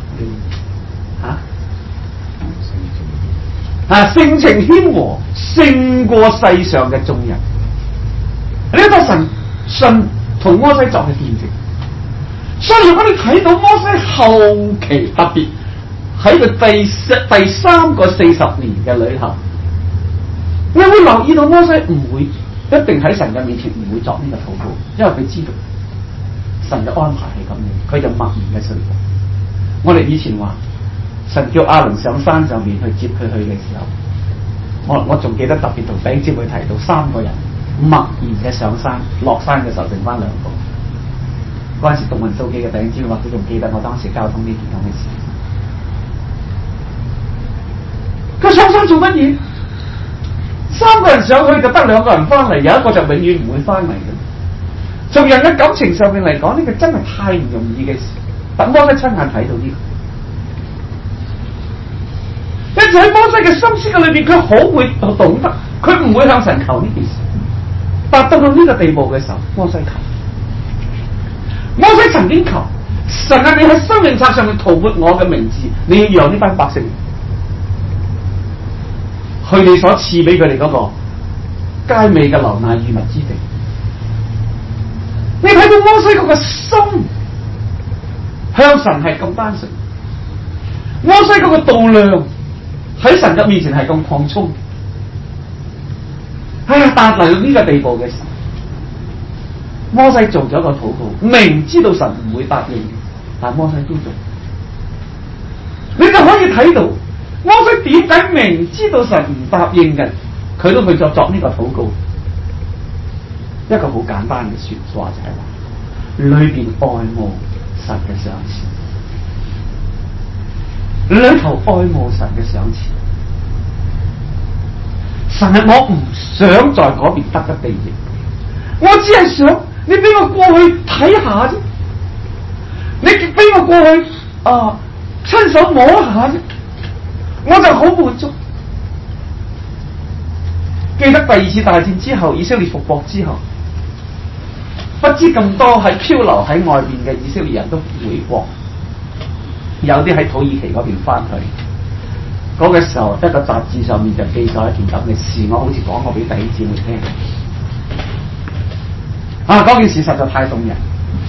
吓啊，性情謙和，勝過世上嘅眾人。呢個神信同摩西作嘅見證。所以如果你睇到摩西後期，特別喺佢第四第三個四十年嘅裏頭，你會留意到摩西唔會一定喺神嘅面前唔會作呢個禱告，因為佢知道神嘅安排係咁樣，佢就默然嘅信服。我哋以前話神叫亞倫上山上面去接佢去嘅時候，我我仲記得特別同弟兄姊妹提到三個人默然嘅上山，落山嘅時候剩翻兩個。嗰陣時讀民數記嘅弟兄姊妹或者仲記得我當時交通呢件咁嘅事。佢上山做乜嘢？三個人上去就得兩個人翻嚟，有一個就永遠唔會翻嚟嘅。從人嘅感情上面嚟講，呢個真係太唔容易嘅事。等摩西親眼睇到呢個，因此喺摩西嘅心思嘅裏邊，佢好會懂得，佢唔會向神求呢件事。達到到呢個地步嘅時候，摩西求。摩西曾經求神啊，你喺生命冊上面塗抹我嘅名字，你要讓呢班百姓去你所賜俾佢哋嗰個佳美嘅流奶與蜜之地。你睇到摩西嗰個心向神係咁單純， 摩西嗰個度量喺神嘅面前係咁擴充，哎呀，達嚟到呢個地步嘅時候，摩西做咗個禱告，明知道神唔會答應，但摩西都做。你就可以睇到摩西點解明知道神唔答應嘅，佢都去作作呢個禱告。一個好簡單嘅說話就係話，裏邊愛慕神嘅賞賜，裏頭愛慕神嘅賞賜。神係我唔想在嗰邊得一地業，我只係想你俾我過去睇下啫，你俾我過去啊親手摸下啫，我就好滿足。記得第二次大戰之後，以色列復國之後，不知咁多係漂流喺外邊嘅以色列人都回國，有啲喺土耳其嗰邊翻去。嗰、那個時候，一個雜誌上面就記載一件咁嘅事，我好似講過俾弟兄姊妹聽。啊，嗰件事實在太動人。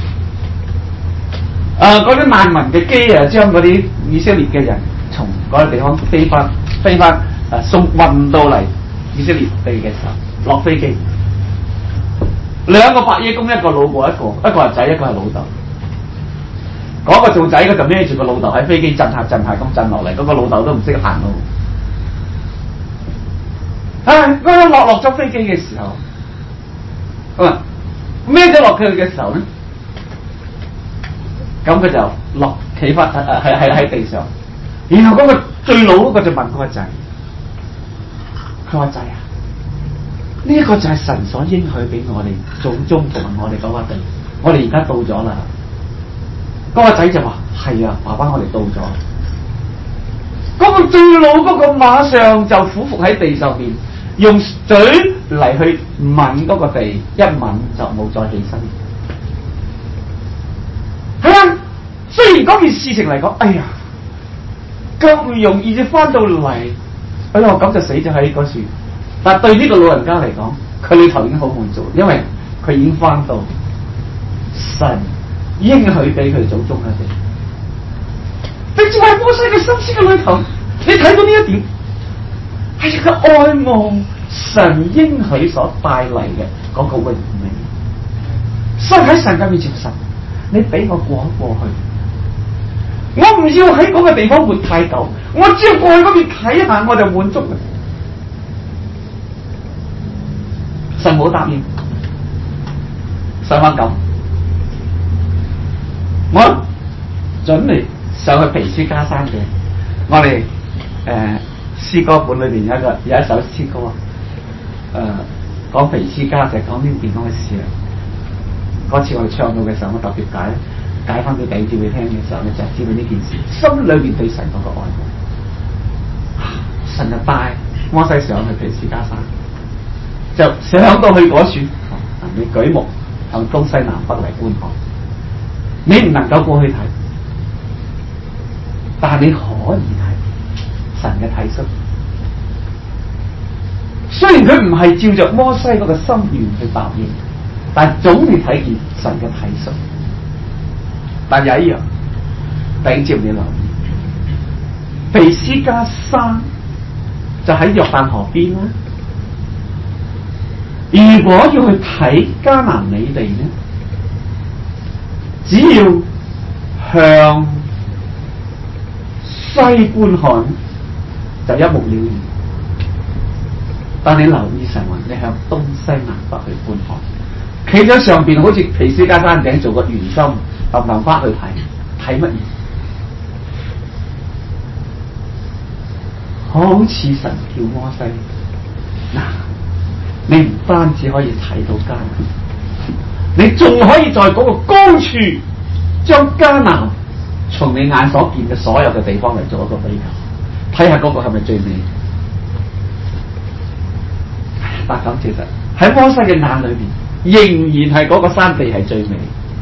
啊，嗰啲難民嘅機啊，將嗰啲以色列嘅人從嗰個地方飛翻飛翻啊，送運到嚟以色列地嘅時候，落飛機，兩個白衣公，一個老婆，一個一個係仔，一個係老豆。嗰、那個做仔嘅就孭住個老豆喺飛機震下震下咁震落嚟，嗰、那個老豆都唔識行路。唉、啊，嗰一落落咗飛機嘅時候，咁啊孭咗落去嘅時候咧，咁佢就落企翻誒係係喺地上，然後嗰個最老嗰個就問嗰個仔，佢話仔啊，呢、這、一個就係神所應許俾我哋祖宗同埋我哋嗰個地，我哋而家到咗啦。嗰、那個仔就話係啊，爸爸，我哋到咗。嗰、那個最老嗰個馬上就俯伏喺地上邊，用嘴嚟去吻嗰個地，一吻就冇再起身。係啊，雖然嗰件事情嚟講，哎呀，咁唔容易就翻到嚟，哎呀咁就死咗喺嗰處。但係對呢個老人家嚟講，佢裏頭已經好滿足，因為佢已經翻到神應許俾佢祖宗嘅地。你只係摩西嘅心思嘅裏頭，你睇到呢一點，係一個愛慕神應許所帶嚟嘅嗰個榮美。所以喺神嘅面前，神，你俾我過一過去，我唔要喺嗰個地方活太久，我只要過去嗰邊睇一下我就滿足啦。神冇答應，神話咁，我準備上去皮斯加山嘅。我哋誒詩歌本裏邊有一個有一首詩歌，誒、呃、講皮斯加就係講呢件咁嘅事啊。嗰次我哋唱到嘅時候，我特別解解翻俾弟兄姊妹聽嘅時候咧，就係知道呢件事，心裏邊對神嗰個愛慕。神就帶摩西上去皮斯加山，就上到去嗰處，你舉目向東西南北嚟觀看，你唔能夠過去睇，但係你可以睇神嘅體恤。雖然佢唔係照着摩西嗰個心願去答應，但係總會睇見神嘅體恤。但有一樣，頂住你留意，皮斯加山就喺約旦河邊啦。如果要去睇迦南美地呢，只要向西觀看就一目了然。但你留意神話，你向東西南北去觀看，企喺上邊好似皮斯加山頂做個圓心，揼揼翻去睇，睇乜嘢？好似神叫摩西嗱。你唔單止可以睇到迦南，你仲可以在嗰個高處將迦南從你眼所見嘅所有嘅地方嚟做一個比較，睇下嗰個係咪最美。但咁其實喺摩西嘅眼裏邊，仍然係嗰個山地係最美。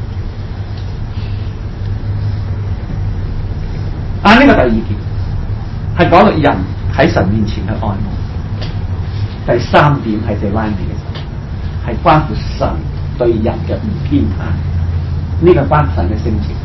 啊，呢個第二件係講到人喺神面前嘅愛慕。第三點係最關鍵嘅時候，係關乎神對人嘅唔偏袒，呢、這個關神嘅性情。